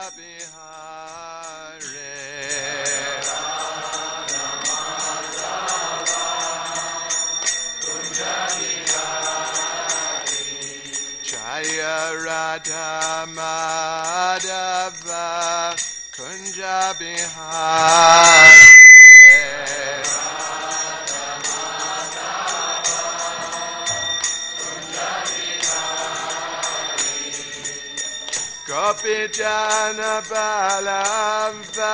Bihare Jaya Radha Madhava Kunja Bihare Gopi Jana Balava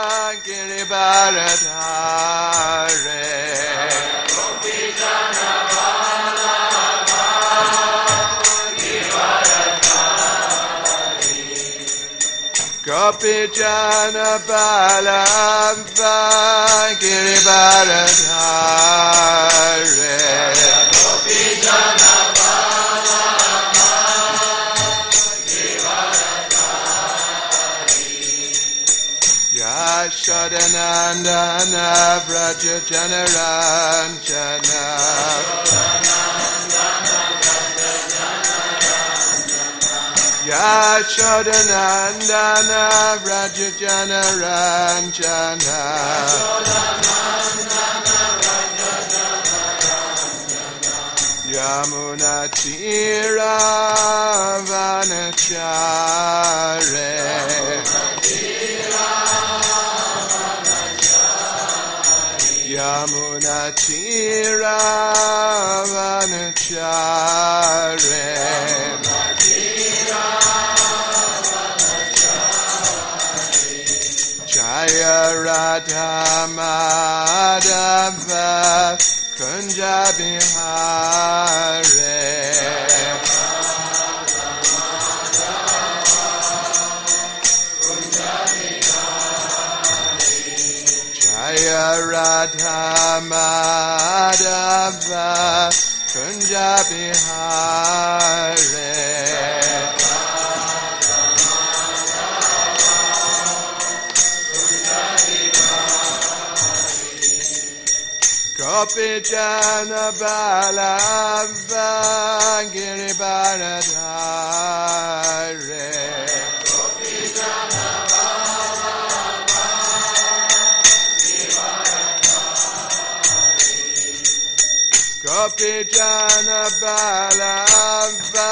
Giribaradhare Gopi Jana Balava Giribaradhare Gopi Jana Balava Giribaradhare Gopi Jana Yashodanandana Vraja Janaranjana Yashodanandana Vraja Janaranjana Yamuna Tira Vanachare Yamuna Tira Vanachare Jaya Radha Madhava Kunja Bihare Jaya Radha Madhava Kunja Bihare Gopi Jana Balava Giribaradhare Gopi Jana Gopi Jana Balava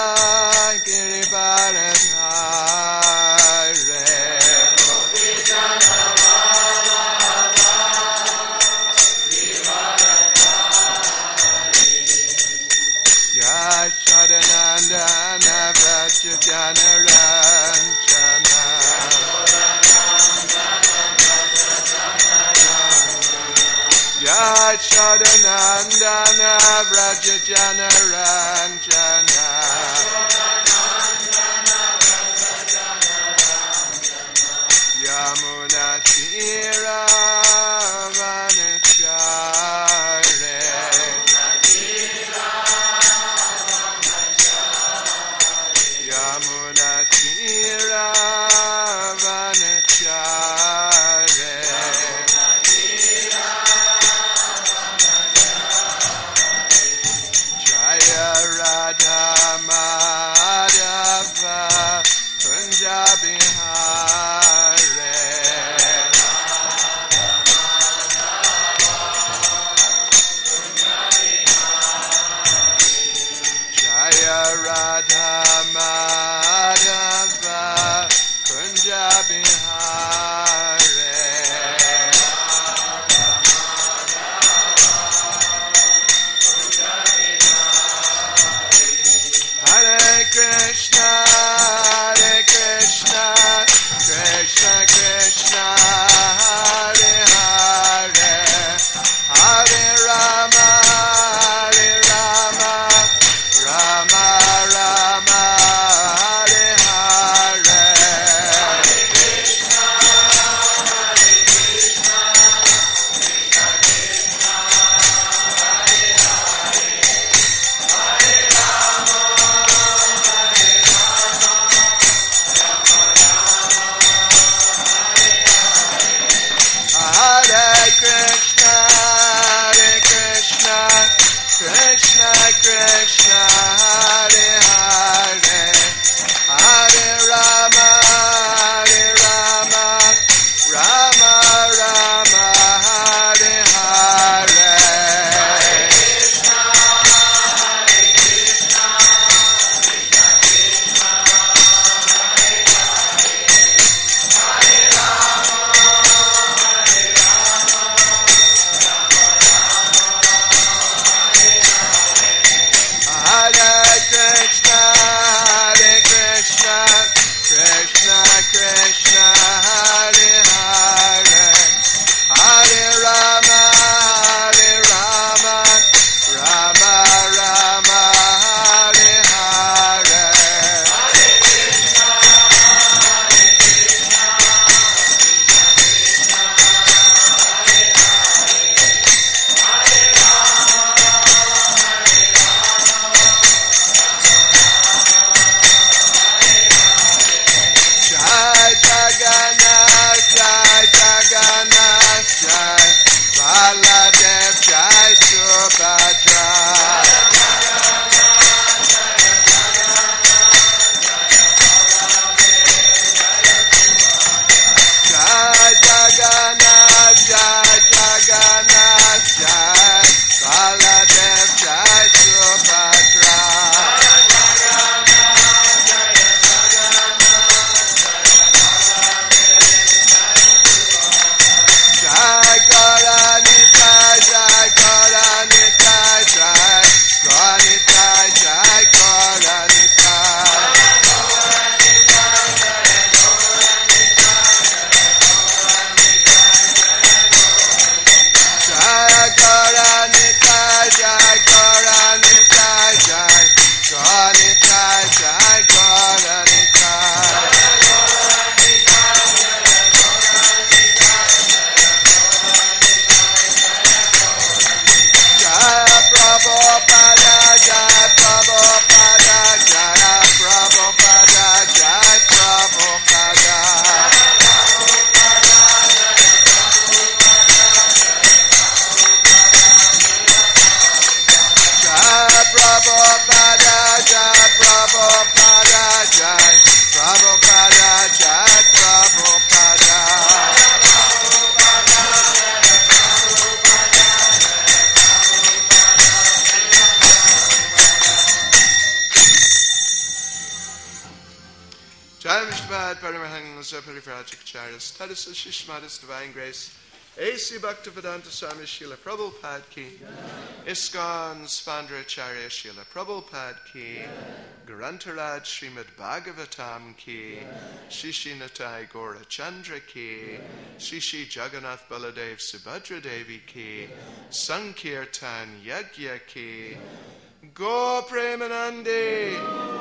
Giribaradhare Gopi Jana Balava Yashodanandana Vraja Janaranjana Yashodanandana Vraja Janaranjana Yamuna Tira Vanachare Yamuna Tira Vanachare Jaya Radha Madhava Kunja Bihare Jaya Radha Madhava Kunja Bihare Hare Krishna Krishna Krishna Hare Hare Hare Rama Rama Rama Hare Hare Svamishtabad Paramahangasa Parifrajikacharya Status Shishmatis Divine Grace A.C. Bhaktivedanta Swami Srila Prabhupada Ki ISKCON Spandracharya Srila Prabhupada Ki Grantaraj Srimad Bhagavatam Ki Shishi Natai Gora Chandra Ki Shishi Jagannath Baladev Subhadra Devi Ki Sankirtan Yagya Ki Go Premanandi.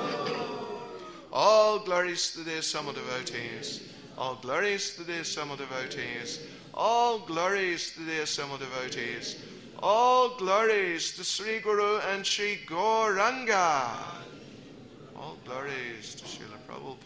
All glories to the Sama devotees. All glories to the Sama devotees. All glories to the Sama devotees. All glories to Sri Guru and Sri Gauranga. All glories to Srila Prabhupada.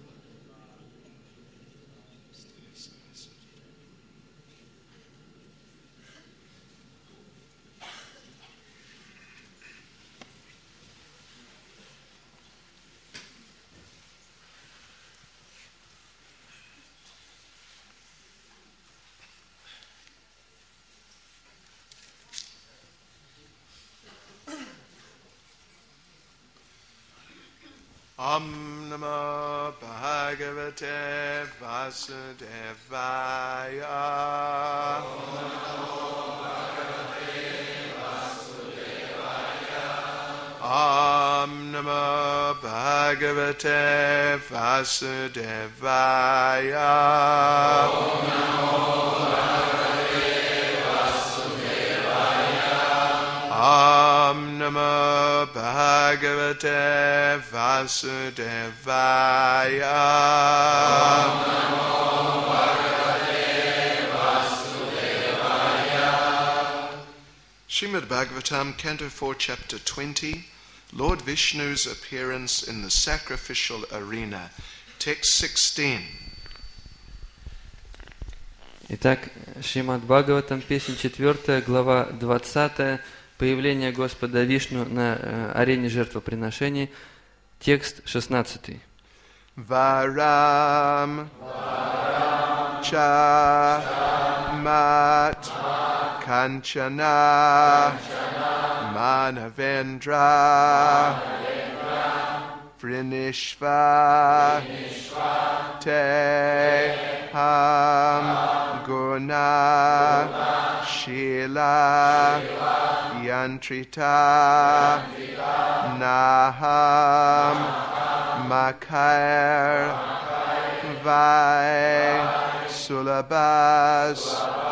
Om Namo Bhagavate Vasudevaya. Om Namo Bhagavate Vasudevaya. Om Namo Bhagavate Vasudevaya. Om Namo Bhagavate Vasudevaya. Om Namo Bhagavate Vasudevaya. Om Namo Bhagavate Vasudevaya. Srimad Bhagavatam, Canto 4, Chapter 20, Lord Vishnu's appearance in the sacrificial arena. Text 16. Итак, Шримад Бхагаватам, песня 4, глава 20, появление Господа Вишну на арене жертвоприношений, текст 16. Varam cha mat kanchana manavendra vrinishva te ham guna shila yantrita naham makair vai sulabas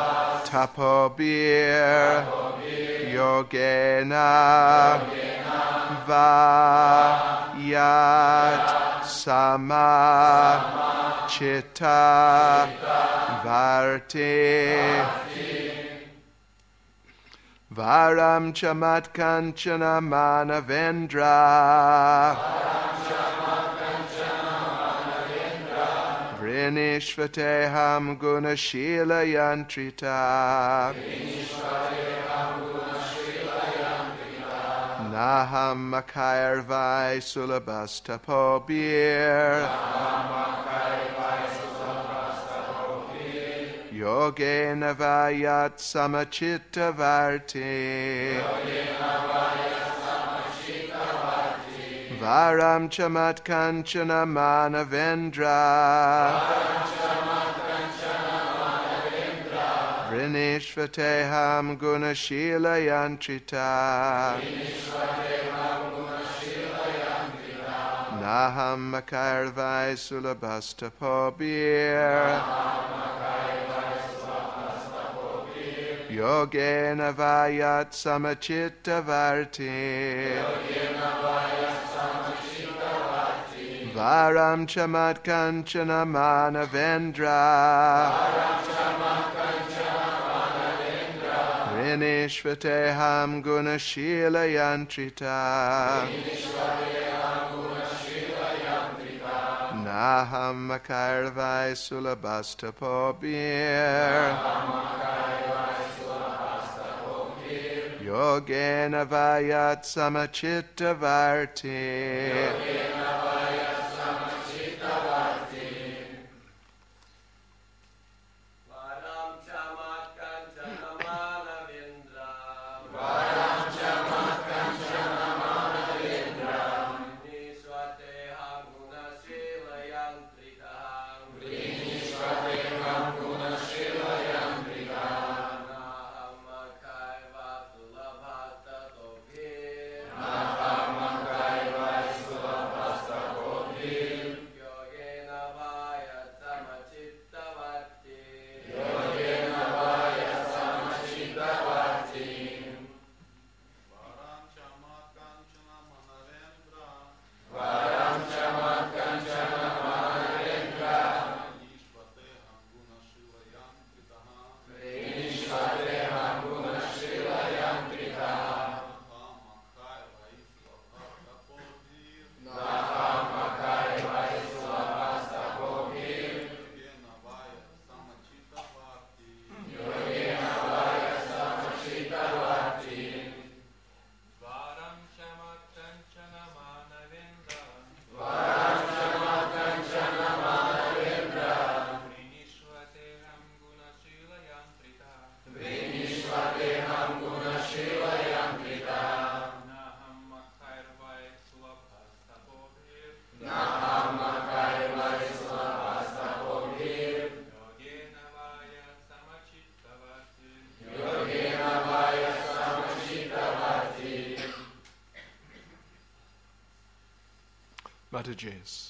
tapobir yogena va yat sama chitta varti Varam chamat kanchana manavendra Vrinishvateham gunashila yantrita Naham makair vai sulabasta pobir Yogena vayat samachitta varti Varam chamat kanchana manavendra Vrinishvateham gunashila yantrita Naham makair vai sulabasta pobir Yogena vayat samachitta varti Varam chamat kanchana manavendra Vrinishvateham gunashila yantrita Naham makair vai sulabasta pobir Yogena vayat samachitta varti Mother Jess.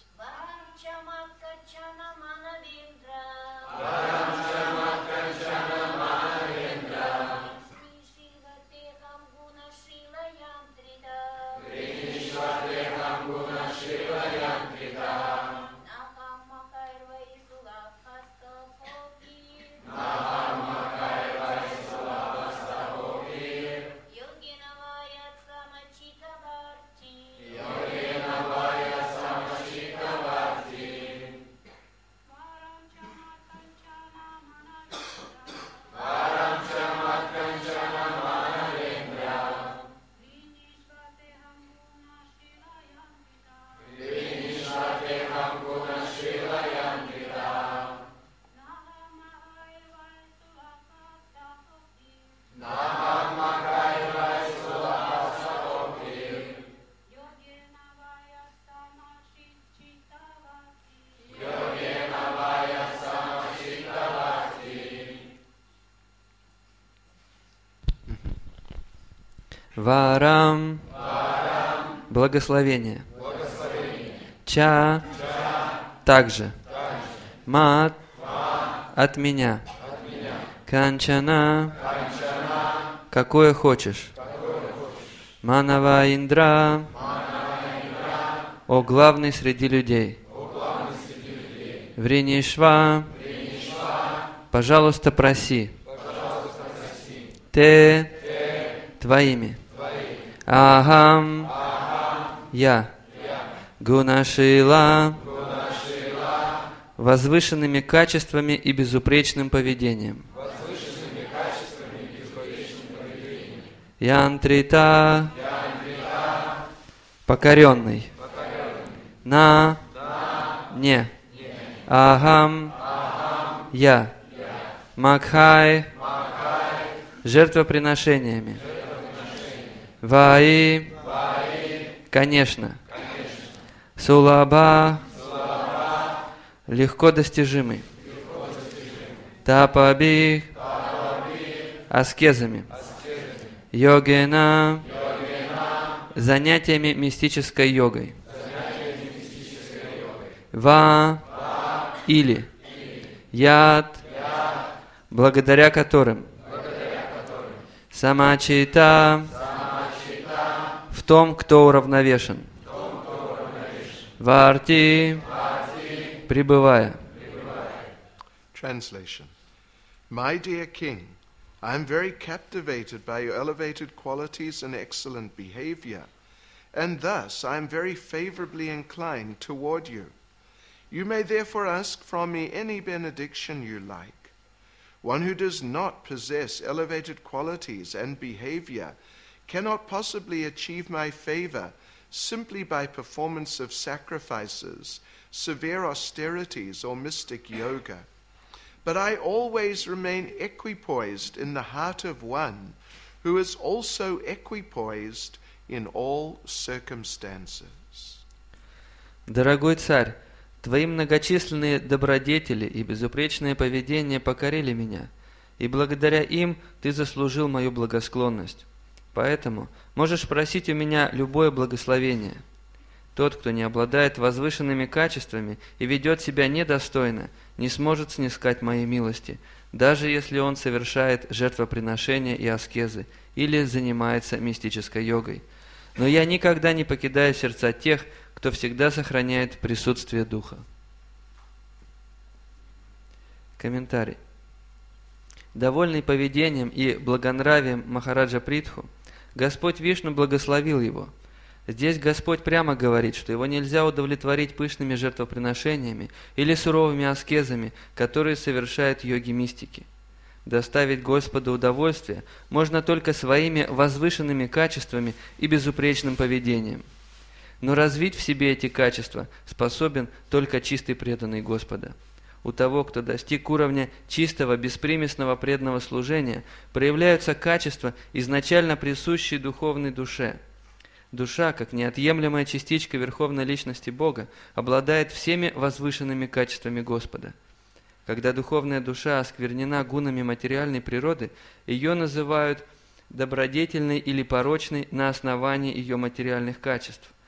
Варам, благословение. Ча, также. Мат, от меня. Канчана, какое хочешь. Манава Индра, о главный среди людей. Вринишва, пожалуйста, проси. Те, твоими. Ахам, я. Гунашила, возвышенными качествами и безупречным поведением. Янтрита, покоренный. На, не. Ахам, я. Макхай, жертвоприношениями. Ваи, конечно. Сулаба, легко достижимый. Тапаби, аскезами. Йогена, занятиями мистической йогой. Ва, или. Яд, благодаря которым. Самачита, в том, кто уравновешен. Варти, пребывая. Translation. My dear King, I am very captivated by your elevated qualities and excellent behavior, and thus I am very favorably inclined toward you. You may therefore ask from me any benediction you like. One who does not possess elevated qualities and behavior cannot possibly achieve my favor simply by performance of sacrifices, severe austerities, or mystic yoga. But I always remain equipoised in the heart of one who is also equipoised in all circumstances. Дорогой царь, твои многочисленные добродетели и безупречное поведение покорили меня, и благодаря им ты заслужил мою благосклонность. Поэтому можешь просить у меня любое благословение. Тот, кто не обладает возвышенными качествами и ведет себя недостойно, не сможет снискать моей милости, даже если он совершает жертвоприношения и аскезы или занимается мистической йогой. Но я никогда не покидаю сердца тех, кто всегда сохраняет присутствие Духа. Комментарий. Довольный поведением и благонравием Махараджа Притху, Господь Вишну благословил его. Здесь Господь прямо говорит, что его нельзя удовлетворить пышными жертвоприношениями или суровыми аскезами, которые совершают йоги-мистики. Доставить Господу удовольствие можно только своими возвышенными качествами и безупречным поведением. Но развить в себе эти качества способен только чистый преданный Господа. У того, кто достиг уровня чистого, беспримесного преданного служения, проявляются качества, изначально присущие духовной душе. Душа, как неотъемлемая частичка Верховной Личности Бога, обладает всеми возвышенными качествами Господа. Когда духовная душа осквернена гунами материальной природы, ее называют добродетельной или порочной на основании ее материальных качеств.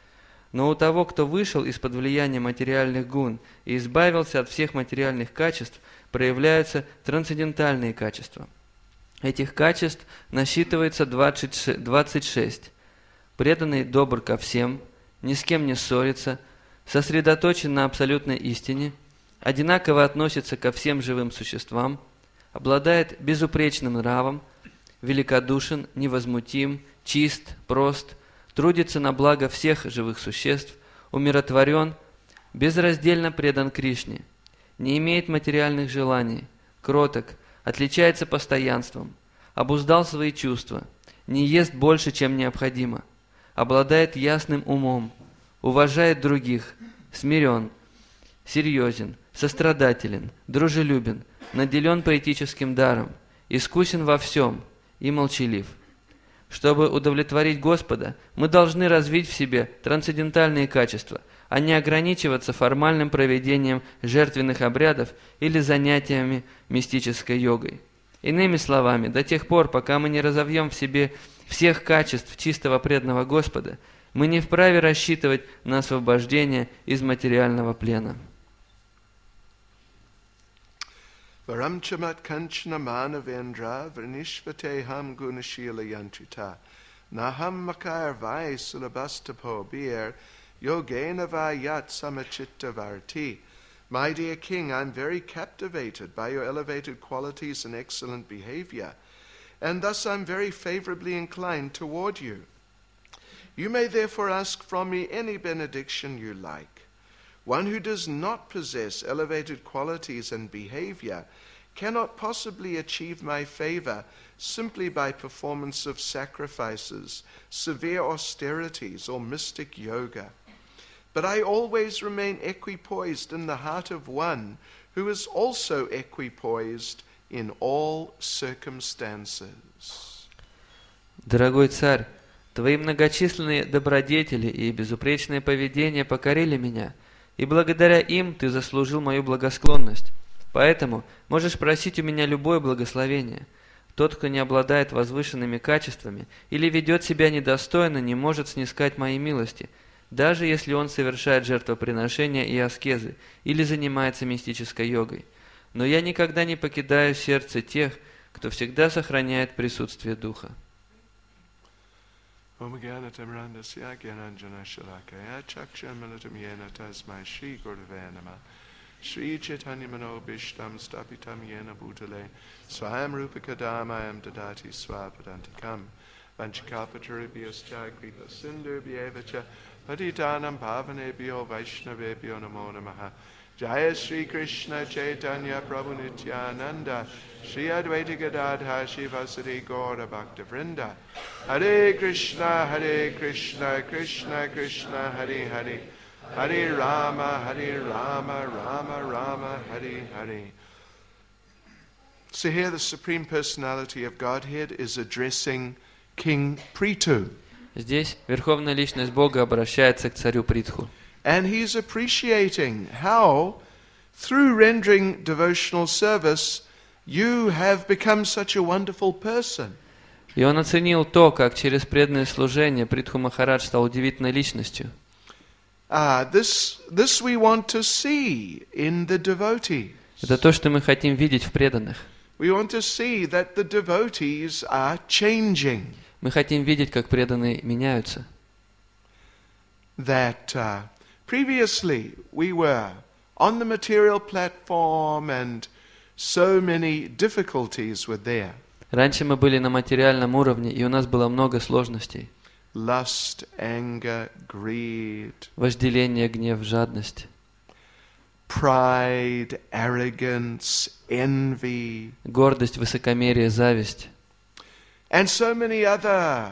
Но у того, кто вышел из-под влияния материальных гун и избавился от всех материальных качеств, проявляются трансцендентальные качества. Этих качеств насчитывается 26. Преданный добр ко всем, ни с кем не ссорится, сосредоточен на абсолютной истине, одинаково относится ко всем живым существам, обладает безупречным нравом, великодушен, невозмутим, чист, прост, трудится на благо всех живых существ, умиротворен, безраздельно предан Кришне, не имеет материальных желаний, кроток, отличается постоянством, обуздал свои чувства, не ест больше, чем необходимо, обладает ясным умом, уважает других, смирен, серьезен, сострадателен, дружелюбен, наделен поэтическим даром, искусен во всем и молчалив. Чтобы удовлетворить Господа, мы должны развить в себе трансцендентальные качества, а не ограничиваться формальным проведением жертвенных обрядов или занятиями мистической йогой. Иными словами, до тех пор, пока мы не разовьем в себе всех качеств чистого преданного Господа, мы не вправе рассчитывать на освобождение из материального плена. Varamchamat kanchana manavendra vrinishvateham gunashila yantrita naham makar vai sulabastapo bir yogena vayat samachitta varti. My dear King, I'm very captivated by your elevated qualities and excellent behavior, and thus I'm very favorably inclined toward you. You may therefore ask from me any benediction you like. One who does not possess elevated qualities and behavior cannot possibly achieve my favor simply by performance of sacrifices, severe austerities, or mystic yoga. But I always remain equipoised in the heart of one who is also equipoised in all circumstances. Дорогой царь, твои многочисленные добродетели и безупречное поведение покорили меня, и благодаря им ты заслужил мою благосклонность. Поэтому можешь просить у меня любое благословение. Тот, кто не обладает возвышенными качествами или ведет себя недостойно, не может снискать моей милости, даже если он совершает жертвоприношения и аскезы или занимается мистической йогой. Но я никогда не покидаю сердце тех, кто всегда сохраняет присутствие Духа. Om Gyanatam Randasya Gyananjana Shalakaya Chakshan Militam Yena Tasmai Shri Gurave Nama Shri Chaitanya Mano Bishtam Stapitam Yena Bhutale Swayam Rupakadamayam Dadati Swapadantikam Vanchikapataribhyascha Kripa Sindhurbhyevacha Patitanam Bhavanebhyo Vaishnavebhyo Namo Namaha Jaya Shri Krishna Chaitanya Prabhu Nityananda Shri Advaita Gadadha Shivasari Gaura Bhakta Vrinda Hare Krishna Krishna Krishna Hare Hare Hare Rama Rama Rama Hare Hare. So here the Supreme Personality of Godhead is addressing King Prithu. Здесь Верховная Личность Бога обращается к царю Притху. And he's appreciating how, through rendering devotional service, you have become such a wonderful person. И он оценил то, как через преданное служение Притху Махарадж стал удивительной личностью. This we want to see in the devotees. Это то, что мы хотим видеть в преданных. We want to see that the devotees are changing. Мы хотим видеть, как преданные меняются. That previously we were on the material platform and so many difficulties were there. Раньше мы были на материальном уровне, и у нас было много сложностей. Lust, anger, greed. Вожделение, гнев, жадность. Pride, arrogance, envy. Гордость, высокомерие, зависть. And so many other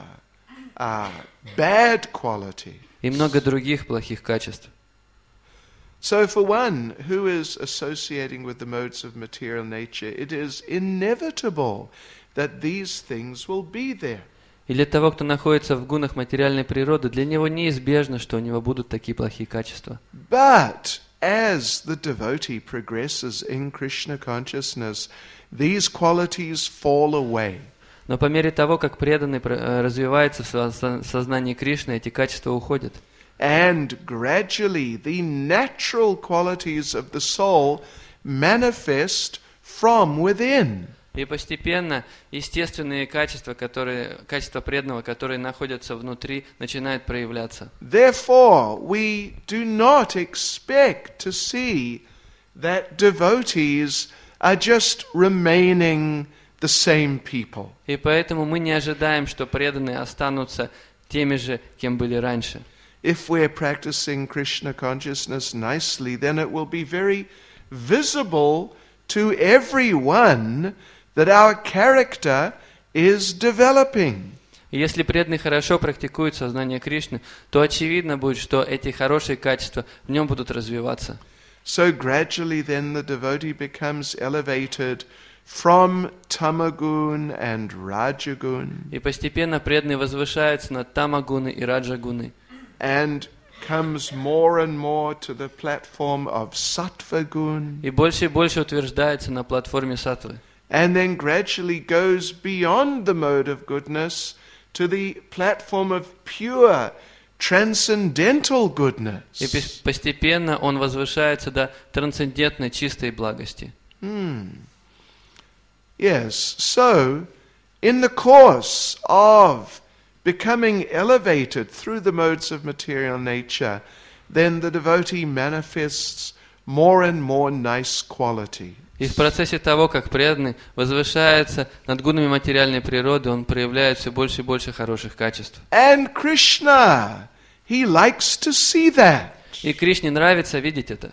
bad qualities. И много других плохих качеств. So for one who is associating with the modes of material nature, it is inevitable that these things will be there. И для того, кто находится в гунах материальной природы, для него неизбежно, что у него будут такие плохие качества. But as the devotee progresses in Krishna consciousness, these qualities fall away. Но по мере того, как преданный развивается в сознании Кришны, эти качества уходят. and gradually the natural qualities of the soul manifest from within. И постепенно естественные качества преданного, которые находятся внутри, начинают проявляться. Therefore, we do not expect to see that devotees are just remaining the same people. И поэтому мы не ожидаем, что преданные останутся теми же, кем были раньше. If we're practicing Krishna consciousness nicely, then it will be very visible to everyone that our character is developing. И если преданный хорошо практикует сознание Кришны, то очевидно будет, что эти хорошие качества в нем будут развиваться. So gradually then the devotee becomes elevated from tamagun and rajagun И постепенно преданный возвышается над тамагуны и раджагуны. and comes more and more to the platform of sattvagun И больше утверждается на платформе саттвы. and then gradually goes beyond the mode of goodness to the platform of pure transcendental goodness. И постепенно он возвышается до трансцендентной чистой благости. Yes, so in the course of becoming elevated through the modes of material nature, then the devotee manifests more and more nice qualities. И в процессе того, как преданный возвышается над гунами материальной природы, он проявляет все больше и больше хороших качеств. And Krishna, he likes to see that. И Кришне нравится видеть это.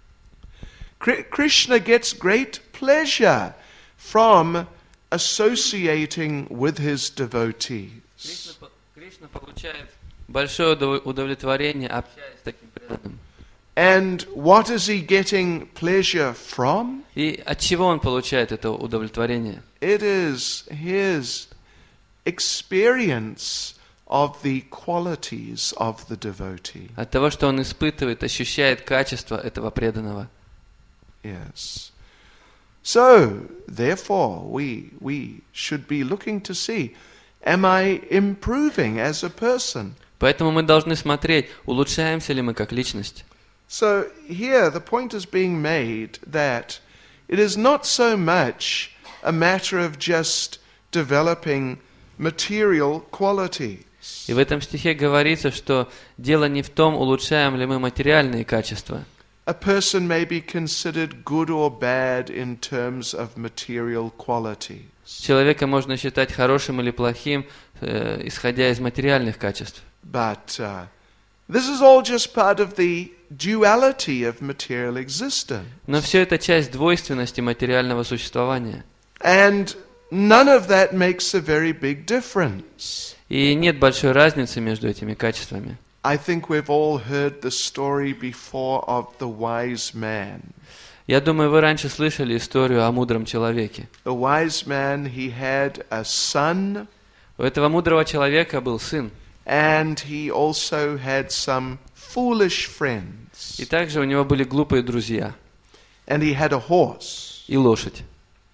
Krishna gets great pleasure from associating with his devotees. Кришна получает большое удовлетворение, общаясь с таким преданным. And what is he getting pleasure from? И от чего он получает это удовлетворение? It is his experience of the qualities of the devotee. От того, что он испытывает, ощущает качество этого преданного. Yes. So, therefore, we should be looking to see, am I improving as a person? Поэтому мы должны смотреть, улучшаемся ли мы как личность. So here the point is being made that it is not so much a matter of just developing material qualities. И в этом стихе говорится, что дело не в том, улучшаем ли мы материальные качества. A person may be considered good or bad in terms of material qualities. Человека можно считать хорошим или плохим, исходя из материальных качеств. But this is all just part of the duality of material existence. Но все это часть двойственности материального существования. And none of that makes a very big difference. И нет большой разницы между этими качествами. I think we've all heard the story before of the wise man. Я думаю, вы раньше слышали историю о мудром человеке. The wise man, he had a son, У этого мудрого человека был сын. and he also had some foolish friends. И также у него были глупые друзья. And he had a horse. И лошадь.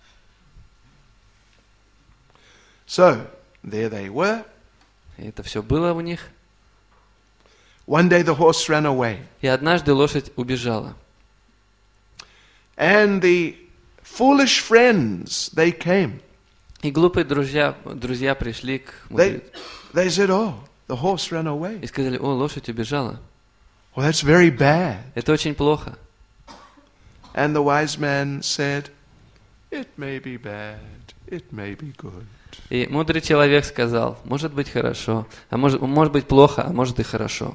So, there they were. И это все было у них. One day the horse ran away. И однажды лошадь убежала. And the foolish friends, they came. И глупые друзья пришли к мудрецу. They said, oh, the horse ran away. И сказали: о, лошадь убежала. Well, that's very bad. Это очень плохо. And the wise man said, it may be bad, it may be good. И мудрый человек сказал: может быть хорошо, а может быть плохо, а может и хорошо.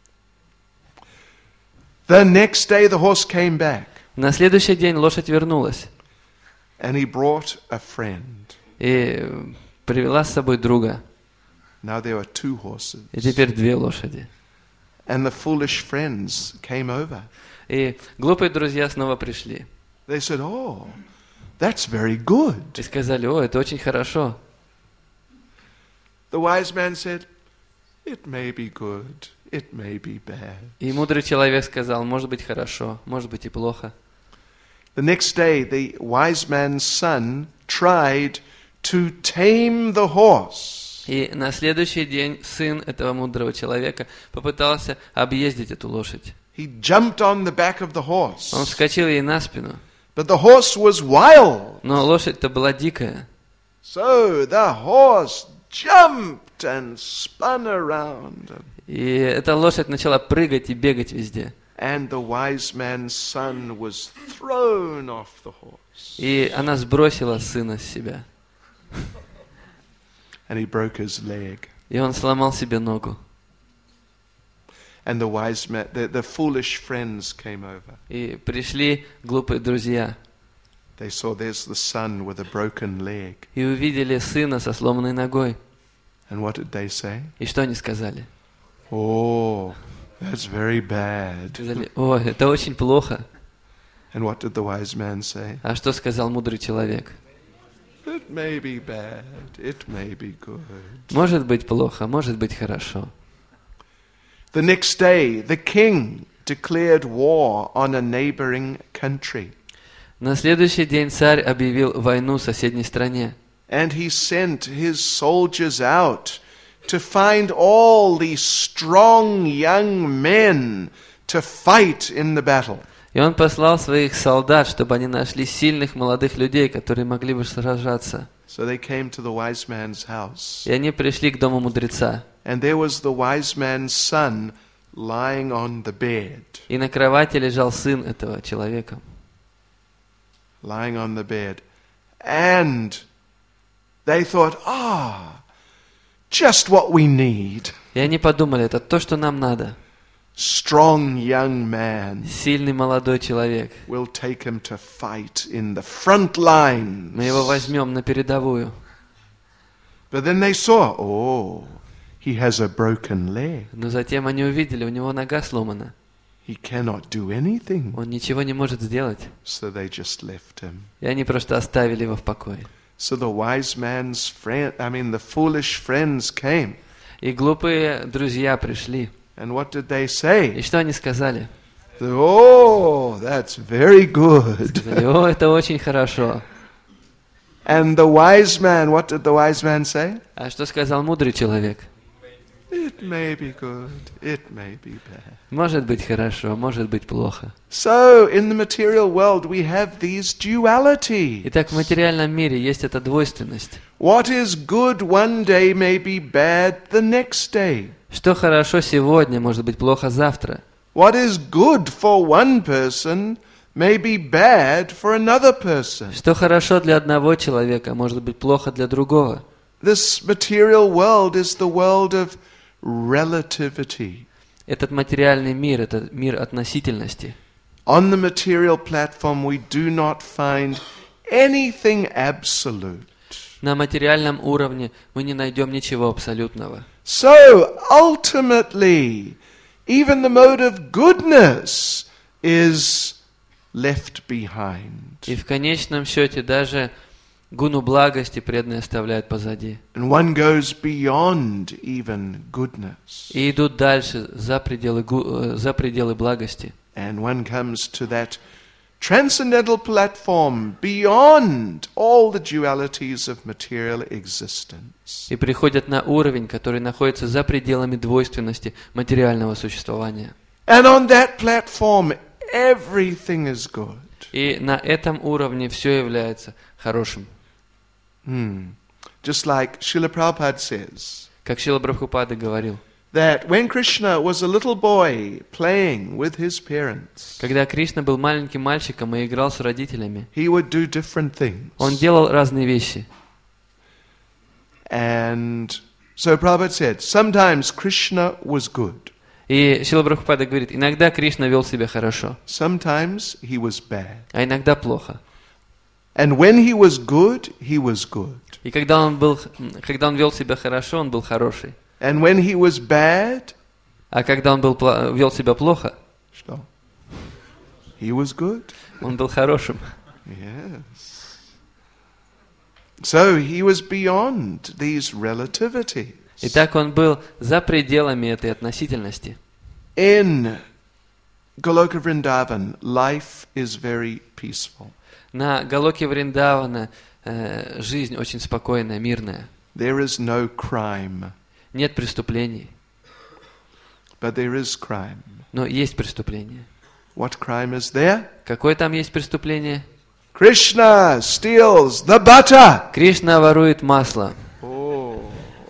The next day the horse came back. На следующий день лошадь вернулась. And he brought a friend. И привела с собой друга. Now there were two horses. И теперь две лошади. And the foolish friends came over. И глупые друзья снова пришли. They said, oh, that's very good. И сказали: о, это очень хорошо. The wise man said, it may be good, it may be bad. И мудрый человек сказал: может быть хорошо, может быть и плохо. The next day the wise man's son tried to tame the horse. И на следующий день сын этого мудрого человека попытался объездить эту лошадь. He jumped on the back of the Он horse. вскочил ей на спину, But the horse was wild. но лошадь-то была дикая. So the horse jumped and spun around. И эта лошадь начала прыгать и бегать везде. And the wise man's son was thrown off the horse. И она sbrосила сына с себя. And he broke his leg. И он сломал себе ногу. And the wise man, the foolish friends came over. И пришли глупые друзья. They saw there's the son with a broken leg. И увидели сына со сломанной ногой. And what did they say? И что они сказали? Oh, that's very bad. Сказали: о, это очень плохо. And what did the wise man say? А что сказал мудрый человек? It may be bad, it may be good. Может быть плохо, может быть хорошо. The next day, the king declared war on a neighboring country. На следующий день царь объявил войну соседней стране. And he sent his soldiers out to find all these strong young men to fight in the battle. И он послал своих солдат, чтобы они нашли сильных молодых людей, которые могли бы сражаться. So they came to the wise man's house. И они пришли к дому мудреца. And there was the wise man's son lying on the bed. И на кровати лежал сын этого человека. Lying on the bed. And they thought, just what we need. И они подумали: это то, что нам надо. Strong young man. Сильный молодой человек. We'll take him to fight in the front lines. Мы его возьмем на передовую. But then they saw, he has a broken leg. Но затем они увидели, у него нога сломана. He cannot do anything. Он ничего не может сделать. So they just left him. И они просто оставили его в покое. So the wise man's the foolish friends came. И глупые друзья пришли. And what did they say? И что они сказали? Oh, that's very good. Сказали: о, это очень хорошо. And the wise man, what did the wise man say? А что сказал мудрый человек? It may be good, it may be bad. Может быть хорошо, может быть плохо. So, in the material world we have these duality. Итак, в материальном мире есть эта двойственность. What is good one day may be bad the next day. Что хорошо сегодня, может быть плохо завтра. What is good for one person may be bad for another person. Что хорошо для одного человека, может быть плохо для другого. This material world is the world of relativity. Этот материальный мир, это мир относительности. On the material platform we do not find anything absolute. На материальном уровне мы не найдем ничего абсолютного. So, ultimately, even the mode of goodness is left behind. И в конечном счете даже гуну благости преданные оставляют позади. And one goes beyond even goodness. И идут дальше, за пределы благости. And one comes to that transcendental platform beyond all the dualities of material existence. И приходят на уровень, который находится за пределами двойственности материального существования. And on that platform everything is good. И на этом уровне все является хорошим. Just like Srila Prabhupada says, Как Шрила Прабхупада говорил, that when Krishna was a little boy playing with his parents, когда Кришна был маленьким мальчиком и играл с родителями, he would do different things. он делал разные вещи. And so Prabhupada said, sometimes Krishna was good. И Шрила Прабхупада говорит, иногда Кришна вел себя хорошо, Sometimes he was bad. а иногда плохо. And when he was good, he was good. И когда он вел себя хорошо, он был хороший. And when he was bad, А когда он вел себя плохо, что? He was good. он был хорошим. Yes. So he was beyond these relativities. Итак, он был за пределами этой относительности. In Goloka Vrindavan, life is very peaceful. На Галоке Вриндавана жизнь очень спокойная, мирная. there is no crime, Нет преступлений, but there is crime. но есть преступление. What crime is there? Какое там есть преступление? Krishna steals the butter. Кришна ворует масло. Oh,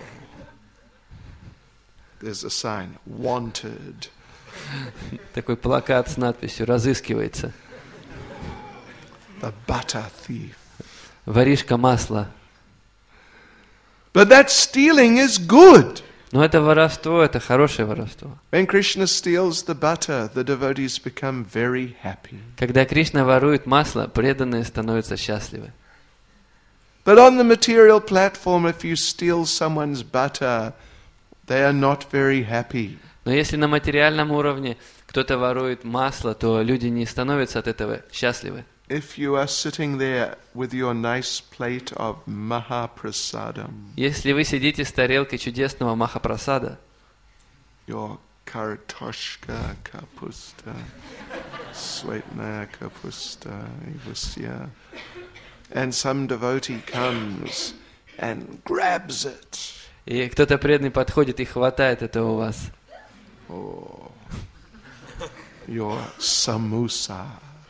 there's a sign, wanted. Такой плакат с надписью «Разыскивается». The butter thief. Воришка масла. But that stealing is good. Но это воровство, это хорошее воровство. When Krishna steals the butter, the devotees become very happy. Когда Кришна ворует масло, преданные становятся счастливы. But on the material platform, if you steal someone's butter, they are not very happy. Но если на материальном уровне кто-то ворует масло, то люди не становятся от этого счастливы. If you are sitting there with your nice plate of Mahaprasadam, Если вы сидите с тарелкой чудесного Махапрасада, your kartoshka kapusta, svetnaya kapusta, ivasya, and some devotee comes and grabs it. и кто-то преданный подходит и хватает это у вас, Oh, your samosa.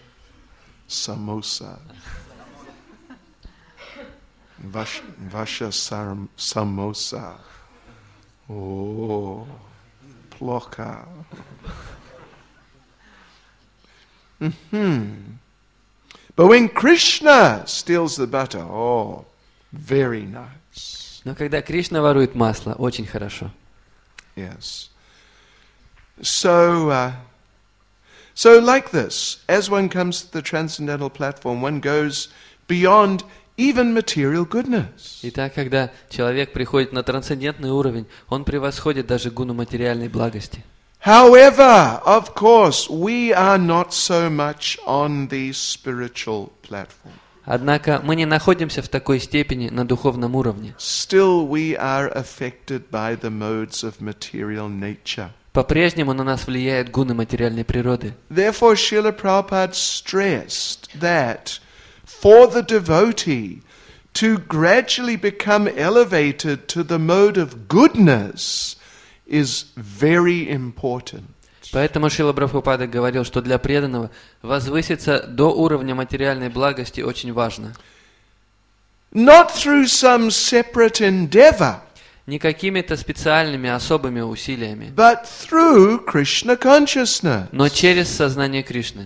Vasha samosa. Oh, plokka. But when Krishna steals the butter, oh, very nice. но когда Кришна ворует масло, очень хорошо. Yes. So like this, as one comes to the transcendental platform, one goes beyond even material goodness. Итак, когда человек приходит на трансцендентный уровень, он превосходит даже гуну материальной благости. However, of course, we are not so much on the spiritual platform. Однако мы не находимся в такой степени на духовном уровне. Still, we are affected by the modes of material nature. По-прежнему на нас влияет гуны материальной природы. Therefore, Srila Prabhupada stressed that for the devotee to gradually become elevated to the mode of goodness is very important. Поэтому Шрила Прабхупада говорил, что для преданного возвыситься до уровня материальной благости очень важно. Not through some separate endeavor, Не какими-то специальными особыми усилиями, but through Krishna consciousness. но через сознание Кришны.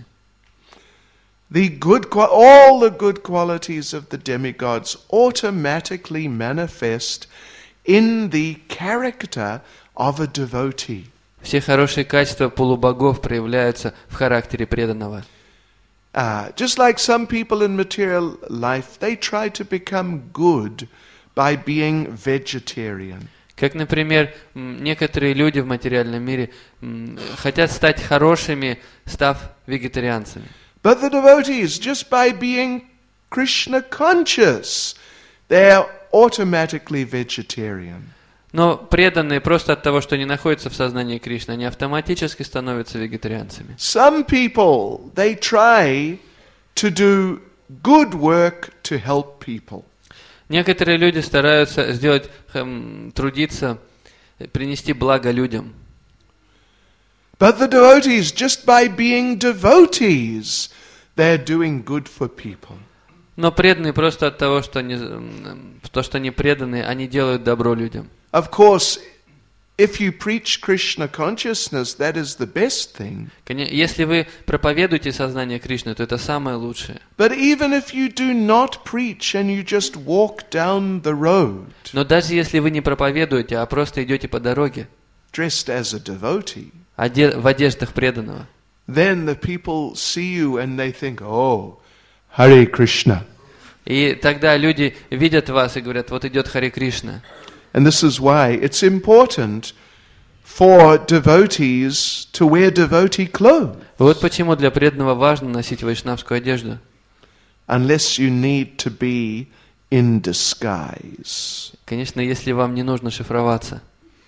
All the good qualities of the demigods automatically manifest in the character of a devotee. Все хорошие качества полубогов проявляются в характере преданного. Just like some people in material life, they try to become good by being vegetarian. Как, например, некоторые люди в материальном мире хотят стать хорошими, став вегетарианцами. But the devotees, just by being Krishna conscious, they are automatically vegetarian. Но преданные просто от того, что они находятся в сознании Кришны, они автоматически становятся вегетарианцами. Some people, they try to do good work to help people. Некоторые люди стараются сделать, трудиться, принести благо людям. But the devotees, just by being devotees, they're doing good for people. Но преданные просто от того, что они преданные, они делают добро людям. Of course, if you preach Krishna consciousness, that is the best thing. Если вы проповедуете сознание Кришны, то это самое лучшее. But even if you do not preach and you just walk down the road, Но даже если вы не проповедуете, а просто идете по дороге, dressed as a devotee, в одеждах преданного, then the people see you and they think, oh, Hare Krishna. и тогда люди видят вас и говорят, вот идет Харе Кришна. And this is why it's important for devotees to wear devotee clothes. Вот почему для преданного важно носить вайшнавскую одежду. Unless you need to be in disguise. Конечно, если вам не нужно шифроваться.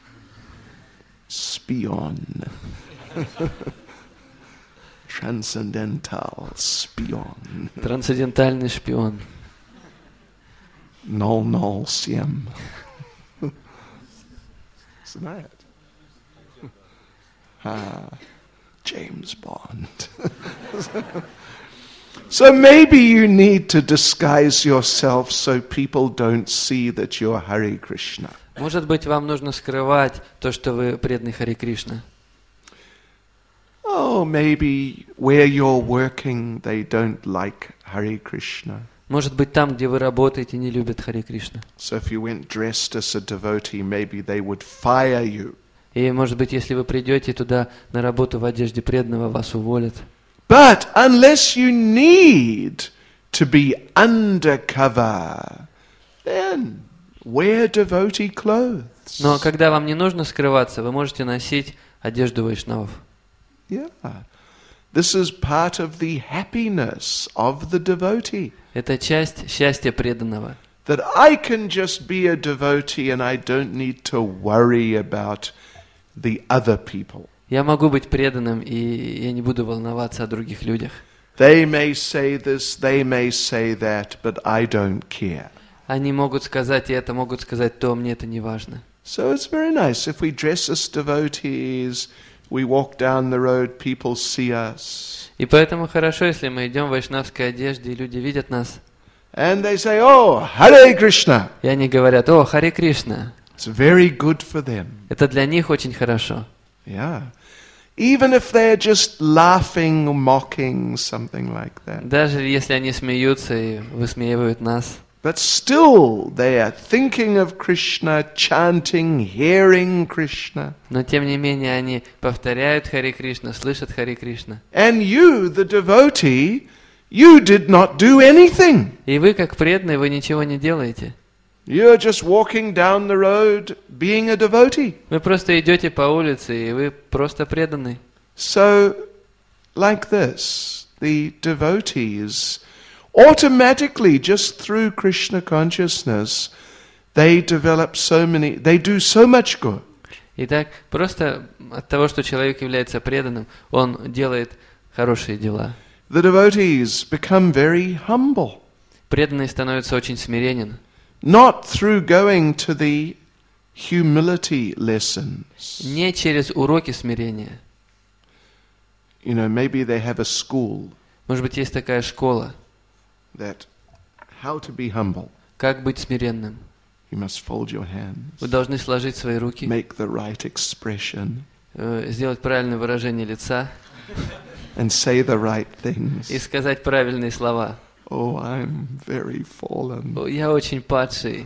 Spion. Transcendental spion. Трансцендентальный шпион. 007. Isn't it? James Bond. So maybe you need to disguise yourself so people don't see that you're Hare Krishna. Может быть, вам нужно скрывать то, что вы преданный Харе Кришна. Oh, maybe where you're working, they don't like Hare Krishna. Может быть, там, где вы работаете, не любят Харе Кришна. So if you went dressed as a devotee, maybe they would fire you. И, может быть, если вы придете туда на работу в одежде преданного, вас уволят. But unless you need to be undercover, then wear devotee clothes. Но когда вам не нужно скрываться, вы можете носить одежду вайшнавов. Yeah. This is part of the happiness of the devotee. Это часть счастья преданного. That I can just be a devotee and I don't need to worry about the other people. Я могу быть преданным, и я не буду волноваться о других людях. They may say this, they may say that, but I don't care. Они могут сказать это, могут сказать то, мне это не важно. So it's very nice if we dress as devotees, we walk down the road, people see us. И поэтому хорошо, если мы идем в вайшнавской одежде, и люди видят нас. And they say, oh, Hare Krishna. И они говорят, о, Харе Кришна. It's very good for them. Это для них очень хорошо. Yeah. Even if they're just laughing or mocking, something like that. Даже если они смеются и высмеивают нас. But still they are thinking of Krishna, chanting, hearing Krishna. Но тем не менее они повторяют Харе Кришна, слышат Харе Кришна. And you, the devotee, you did not do anything. И вы, как преданные, вы ничего не делаете. You're just walking down the road being a devotee. Вы просто идете по улице, и вы просто преданный. So, like this, the devotees automatically, just through Krishna consciousness, they do so much good. Итак, просто от того, что человек является преданным, он делает хорошие дела. The devotees become very humble. Преданный становится очень смиренен. Not through going to the humility lessons. Не через уроки смирения. You know, maybe they have a school. Может быть, есть такая школа. That how to be humble. Как быть смиренным. You must fold your hands. Вы должны сложить свои руки. Make the right expression. Сделать правильное выражение лица. And say the right things. И сказать правильные слова. Oh, I'm very fallen. Я очень падший.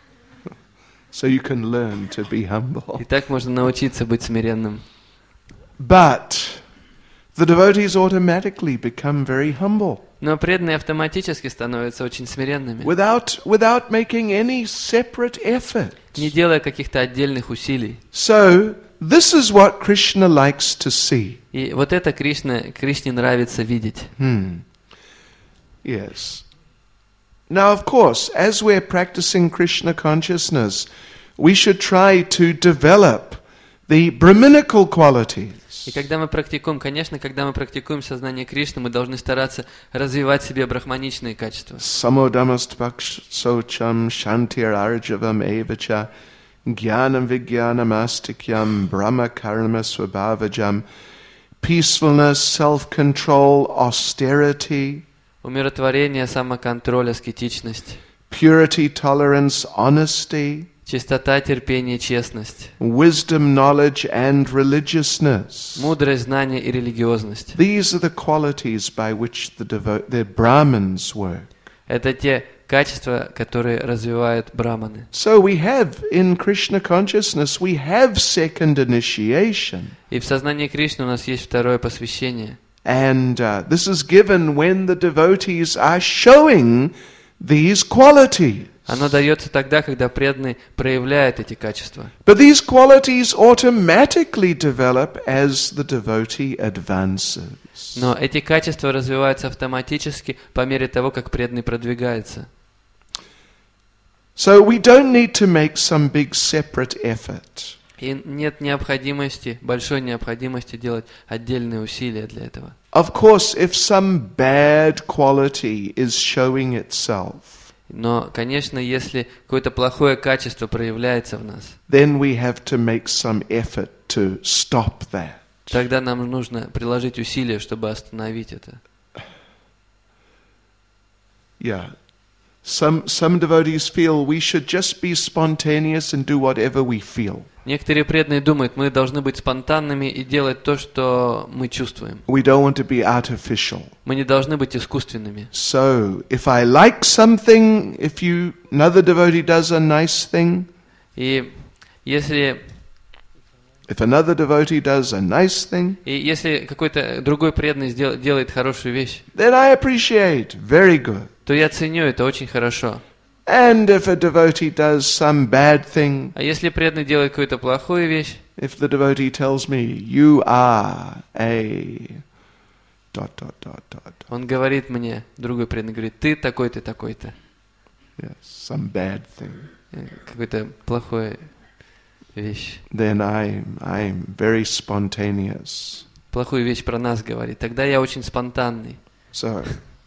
So you can learn to be humble. И так можно научиться быть смиренным. But the devotees automatically become very humble. Но преданные автоматически становятся очень смиренными. Without making any separate effort. Не делая каких-то отдельных усилий. So this is what Krishna likes to see. И вот это Кришне нравится видеть. Yes. Now, of course, as we're practicing Krishna consciousness, we should try to develop the Brahminical qualities. И когда мы практикуем сознание Кришны, мы должны стараться развивать в себе брахманичные качества. Samodamaspaksocham shantir arjavam evacha jnanam vijnanam astikyam brahma karma swabhavajam peacefulness, self-control, austerity, Умиротворение, самоконтроль, аскетичность. Purity, tolerance, honesty. Чистота, терпение, честность. Wisdom, knowledge, and religiousness. Мудрость, знание и религиозность. These are the qualities by which the Brahmins work. Это те качества, которые развивают браманы. So we have, in Krishna consciousness, we have second initiation. И в сознании Кришны у нас есть второе посвящение. And this is given when the devotees are showing these qualities. Оно дается тогда, когда преданный проявляет эти качества. But these qualities automatically develop as the devotee advances. Но эти качества развиваются автоматически по мере того, как преданный продвигается. So we don't need to make some big separate effort. И нет большой необходимости делать отдельные усилия для этого. Of course, if some bad quality is showing itself, Но, конечно, если какое-то плохое качество проявляется в нас, then we have to make some effort to stop that. тогда нам нужно приложить усилия, чтобы остановить это. Yeah. Some devotees feel we should just be spontaneous and do whatever we feel. Некоторые преданные думают, мы должны быть спонтанными и делать то, что мы чувствуем. We don't want to be artificial. Мы не должны быть искусственными. So, if I like something, another devotee does a nice thing, И если какой-то другой преданный делает хорошую вещь, then I appreciate. Very good. то я ценю это очень хорошо. And if a devotee does some bad thing, А если преданный делает какую-то плохую вещь, if the devotee tells me, you are a... он говорит мне, другой преданный говорит, ты такой-то. Yes, some bad thing. Какой-то плохой вещь. Then I'm very spontaneous. Плохую вещь про нас говорит. Тогда я очень спонтанный. So,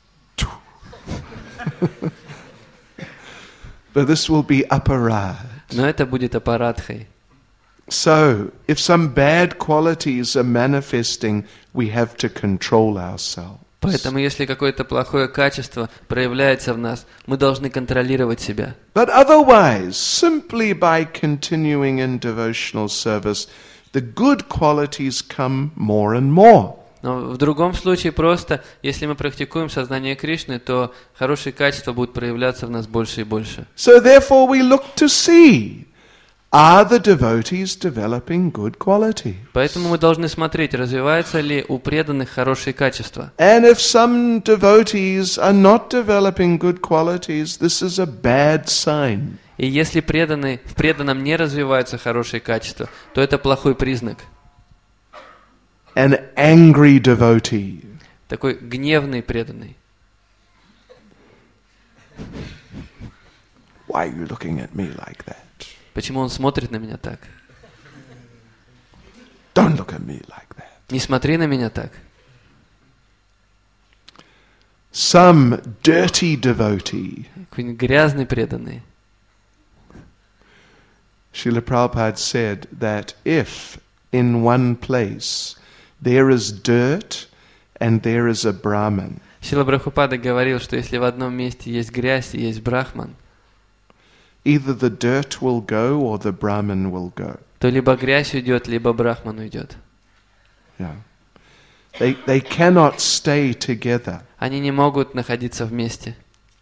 but this will be aparad. Но это будет апарадхой. So, if some bad qualities are manifesting, we have to control ourselves. Поэтому, если какое-то плохое качество проявляется в нас, мы должны контролировать себя. But otherwise, simply by continuing in devotional service, the good qualities come more and more. Но в другом случае просто, если мы практикуем сознание Кришны, то хорошие качества будут проявляться в нас больше и больше. So therefore we look to see, are the devotees developing good quality? Поэтому мы должны смотреть, развиваются ли у преданных хорошие качества. And if some devotees are not developing good qualities, this is a bad sign. И если в преданном не развиваются хорошие качества, то это плохой признак. An angry devotee. Такой гневный преданный. Why are you looking at me like that? Почему он смотрит на меня так? Don't look at me like that. Не смотри на меня так. Some dirty devotee. Какой-нибудь грязный преданный. Srila Prabhupada said that if in one place there is dirt and there is a Brahman, Шрила Прабхупада говорил, что если в одном месте есть грязь и есть брахман, either the dirt will go or the Brahman will go. то либо грязь уйдет, либо брахман уйдет. Yeah. They cannot stay together. Они не могут находиться вместе.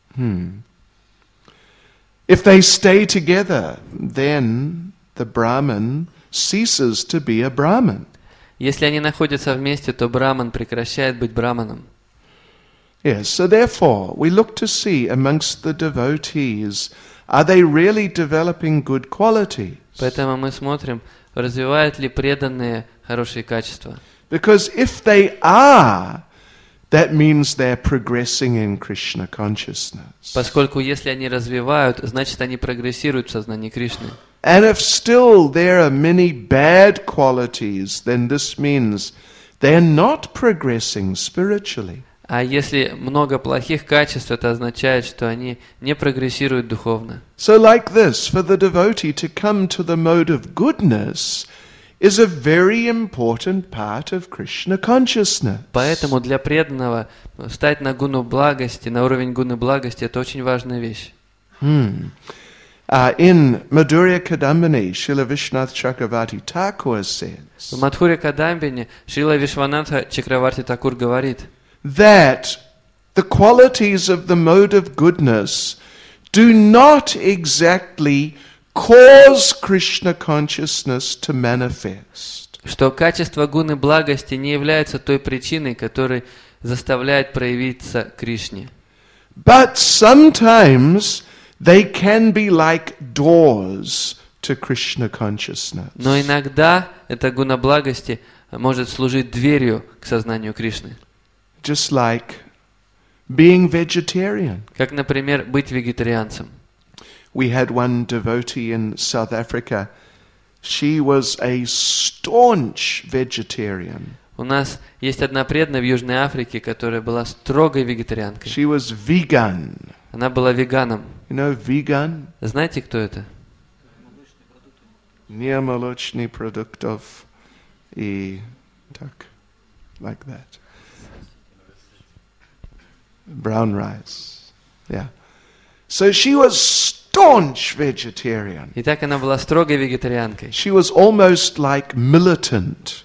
If they stay together, then the Brahman ceases to be a Brahman. Если они находятся вместе, то браман прекращает быть браманом. Yes, so therefore we look to see amongst the devotees, are they really developing good qualities? Поэтому мы смотрим, развивают ли преданные хорошие качества. Because if they are, that means they're progressing in Krishna consciousness. Поскольку если они развивают, значит они прогрессируют в сознании Кришны. And if still there are many bad qualities, then this means they're not progressing spiritually. А если много плохих качеств, это означает, что они не прогрессируют духовно. So like this, for the devotee to come to the mode of goodness is a very important part of Krishna consciousness. Поэтому для преданного встать на гуну благости, на уровень гуны благости, это очень важная вещь. In Madhurya Kadambini, Srila Vishwanath Chakravarti Thakur says В Мадхуре Кадамбине Шрила Вишванатха Чакраварти Такур говорит, that the qualities of the mode of goodness do not exactly cause Krishna consciousness to manifest. Что качество гуны благости не является той причиной, которая заставляет проявиться Кришне. But sometimes they can be like doors to Krishna consciousness. Но иногда эта гуна благости может служить дверью к сознанию Кришны. Just like being vegetarian. Как, например, быть вегетарианцем. We had one devotee in South Africa. She was a staunch vegetarian. У нас есть одна преданная в Южной Африке, которая была строгой вегетарианкой. She was vegan. Она была веганом. You know vegan? Знаете, кто это? Немолочный продуктов и так, like that. Brown rice. Yeah. So she was staunch vegetarian. Итак, она была строгой вегетарианкой. She was almost like militant.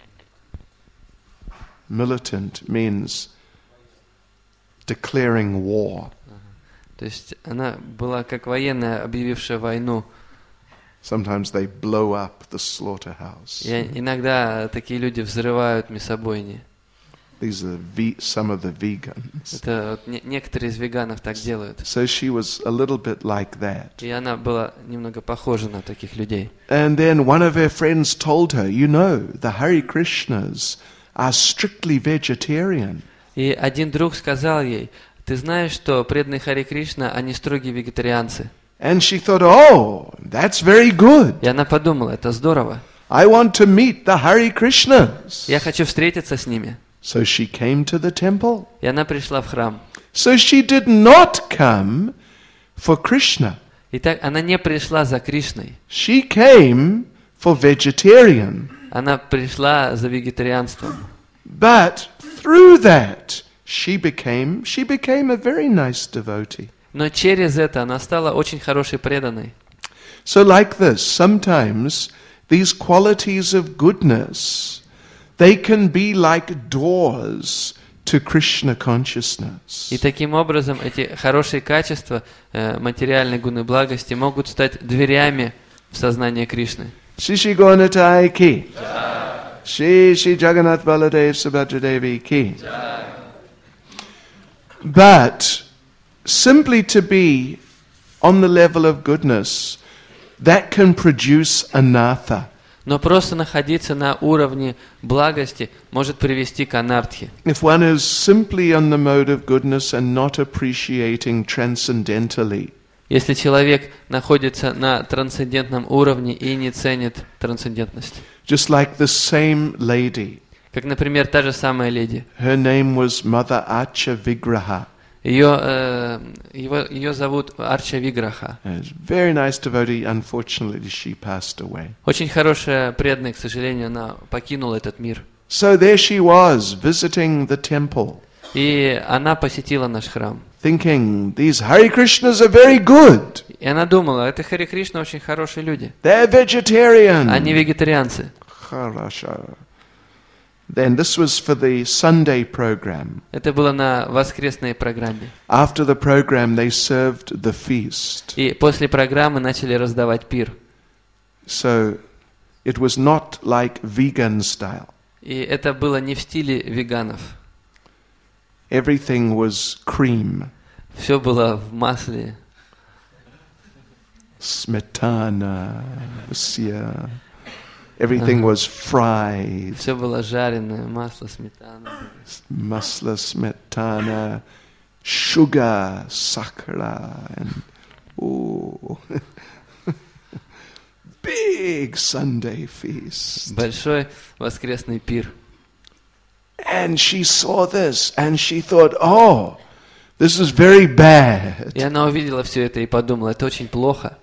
Militant means declaring war. То есть она была как военная, объявившая войну. Sometimes they blow up the slaughterhouse. И иногда такие люди взрывают мясобойни. These are some of the vegans. Это вот некоторые из веганов так делают. So she was a little bit like that. И она была немного похожа на таких людей. And then one of her friends told her, you know, the Hare Krishnas are strictly vegetarian. И один друг сказал ей: ты знаешь, что преданные Харе Кришна, они строгие вегетарианцы. And she thought, oh, that's very good. И она подумала: это здорово. I want to meet the Hare Krishnas. Я хочу встретиться с ними. So she came to the temple. И она пришла в храм. So she did not come for Krishna. Итак, она не пришла за Кришной. She came for vegetarian. Она пришла за вегетарианством. But through that, she became a very nice devotee. Но через это она стала очень хорошей преданной. So like this, sometimes these qualities of goodness, they can be like doors to Krishna consciousness. И таким образом эти хорошие качества, материальной гуны благости, могут стать дверями в сознание Кришны. Shishi Gonatai ki. Shri Jagannath Baladev Subhadra Devi ki. But simply to be on the level of goodness, that can produce anartha. Но просто находиться на уровне благости может привести к анартхе. If one is simply on the mode of goodness and not appreciating transcendentally, Если человек находится на трансцендентном уровне и не ценит трансцендентность. just like the same lady, Как, например, та же самая леди. her name was Mother Archa Vigraha. Ее зовут Арча Виграха. Very nice devotee. Unfortunately, she passed away. Очень хорошая преданная, к сожалению, она покинула этот мир. So there she was, visiting the temple, И она посетила наш храм. thinking, these Hare Krishnas are very good. И она думала: это Харе Кришна очень хорошие люди. They're vegetarian. Они вегетарианцы. Хорошо. Then this was for the Sunday program. Это было на воскресной программе. After the program, they served the feast. И после программы начали раздавать пир. So it was not like vegan style. И это было не в стиле веганов. Everything was cream, Все было в масле. smetana, yeah. Everything was fried. Все было жареное, масло, сметана. Masla, smetana, sugar, sakura, and oh, big Sunday feast. Большой воскресный пир. And she saw this, and she thought, oh, this is very bad. И она увидела все это и подумала: это очень плохо.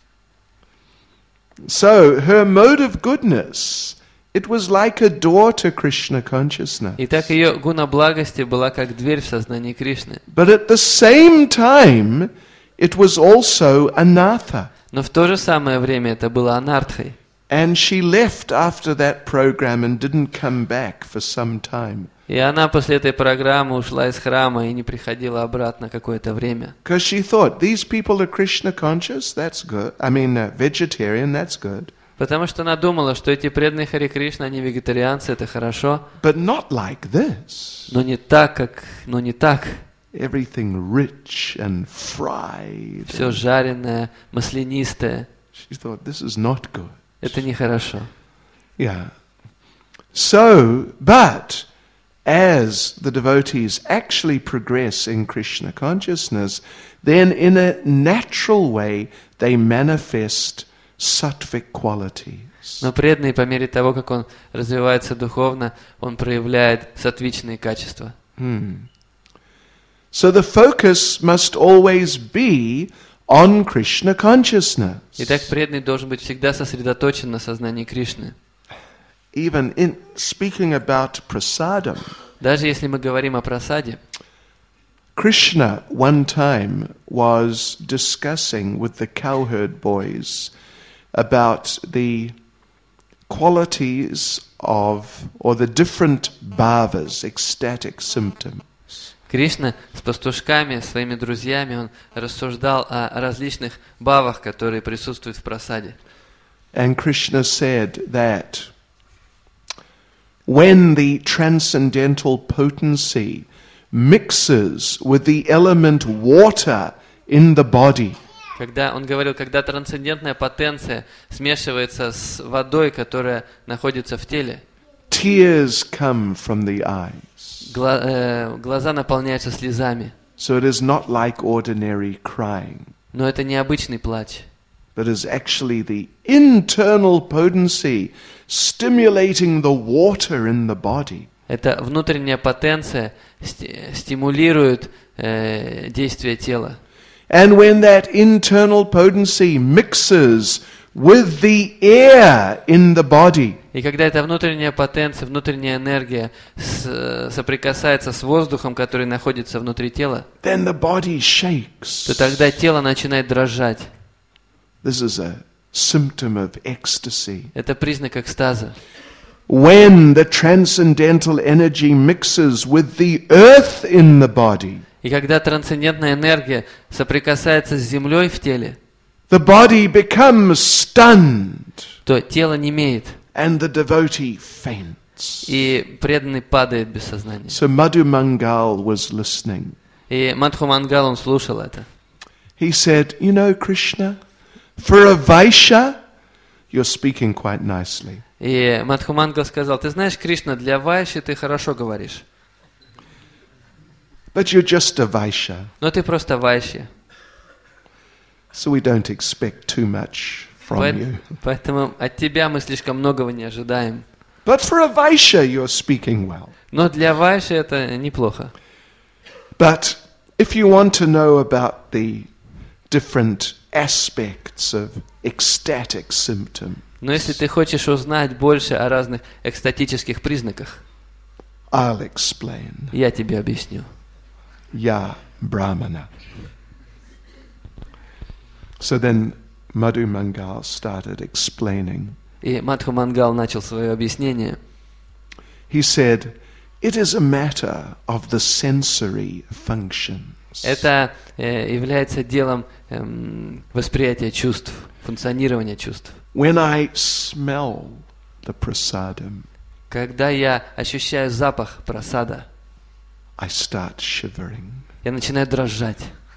So her mode of goodness, it was like a door to Krishna consciousness. Итак, ее гуна благости была как дверь в сознание Кришны. But at the same time, it was also anartha. Но в то же самое время это было анартхой. And she left after that program and didn't come back for some time. И она после этой программы ушла из храма и не приходила обратно какое-то время. Because she thought, these people are Krishna conscious, that's good. Vegetarian, that's good. Потому что она думала, что эти преданные Харе Кришна, они вегетарианцы, это хорошо. But not like this. Но не так. Everything rich and fried. Все жареное, маслянистое. She thought, this is not good. Это нехорошо. Yeah. So, but as the devotees actually progress in Krishna consciousness, then in a natural way they manifest sattvic qualities. Но преданный, по мере того, как он развивается духовно, он проявляет саттвичные качества. So the focus must always be on Krishna consciousness. Итак, преданный должен быть всегда сосредоточен на сознании Кришны. Even in speaking about prasadam, Даже если мы говорим о прасаде, Krishna one time was discussing with the cowherd boys about the qualities of, or the different bhavas, ecstatic symptoms. Кришна с пастушками, своими друзьями, он рассуждал о различных бхавах, которые присутствуют в прасаде. And Krishna said that when the transcendental potency mixes with the element water in the body, Когда он говорил, когда трансцендентная потенция смешивается с водой, которая находится в теле, tears come from the eyes. глаза наполняются слезами. So it is not like ordinary crying, Но это не обычный плач. but is actually the internal potency stimulating the water in the body. Это внутренняя потенция стимулирует действие тела. And when that internal potency mixes with the air in the body, И когда эта внутренняя потенция, внутренняя энергия соприкасается с воздухом, который находится внутри тела, then the body shakes. то тогда тело начинает дрожать. This is a symptom of ecstasy. Это признак экстаза. When the transcendental energy mixes with the earth in the body, И когда трансцендентная энергия соприкасается с землей в теле, the body becomes stunned то тело немеет, and the devotee faints. и преданный падает без сознания. So Madhu Mangal was listening. И Мадху Мангал, он слушал это. He said, you know, Krishna, for a Vaishya, you're speaking quite nicely. И Мадху Мангал сказал: ты знаешь, Кришна, для вайши ты хорошо говоришь, But you're just a Vaishya, но ты просто вайши. so we don't expect too much from you. Поэтому от тебя мы слишком многого не ожидаем. But for a Vaishya, you're speaking well. Но для вайши это неплохо. But if you want to know about the different aspects of ecstatic symptom, Но если ты хочешь узнать больше о разных экстатических признаках, I'll explain. я тебе объясню. Ya Brahmana. So then Madhu Mangal started explaining. И Мадху Мангал начал свое объяснение. He said, it is a matter of the sensory functions. Это является делом восприятия чувств, функционирования чувств. When I smell the prasadam, Когда я ощущаю запах прасада, I start shivering. я начинаю дрожать.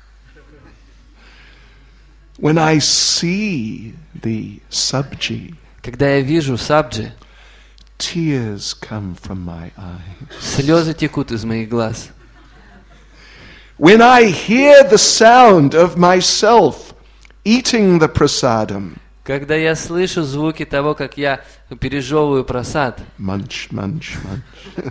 When I see the sabji, Когда я вижу сабджи, tears come from my eyes. слезы текут из моих глаз. When I hear the sound of myself eating the prasadam, Когда я слышу звуки того, как я пережевываю прасад, munch, munch, munch,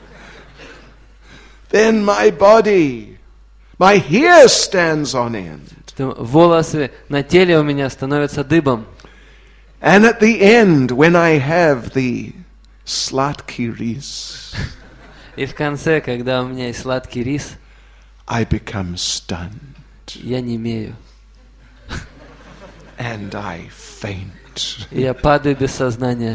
then my body, my hair stands on end. то волосы на теле у меня становятся дыбом. And at the end, when I have the slatki ris, И в конце, когда у меня есть сладкий рис, I become stunned я немею. and I faint. И я падаю без сознания.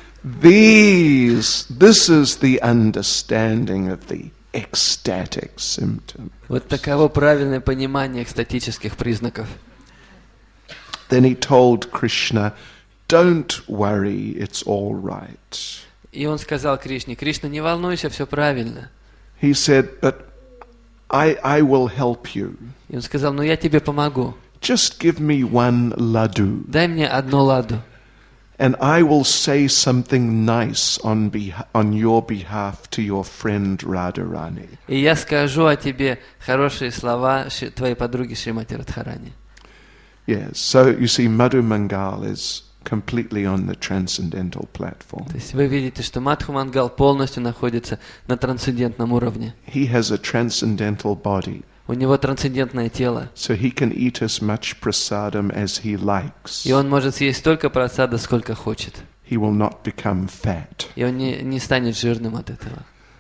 This is the understanding of the ecstatic symptom. Вот таково правильное понимание экстатических признаков. Then he told Krishna, don't worry, it's all right. И он сказал Кришне: Кришна, не волнуйся, все правильно. He said, but I will help you. И он сказал: ну я тебе помогу. Just give me one laddu, Дай мне одну ладу, and I will say something nice on your behalf to your friend Radharani. и я скажу о тебе хорошие слова твоей подруге Шримати Радхарани. Yes, so you see, Madhu Mangal is completely on the transcendental platform. То есть вы видите, что Мадхумангал полностью находится на трансцендентном уровне. He has a transcendental body, У него трансцендентное тело. so he can eat as much prasadam as he likes. И он может съесть столько прасада, сколько хочет. He will not become fat. И он не станет жирным от этого.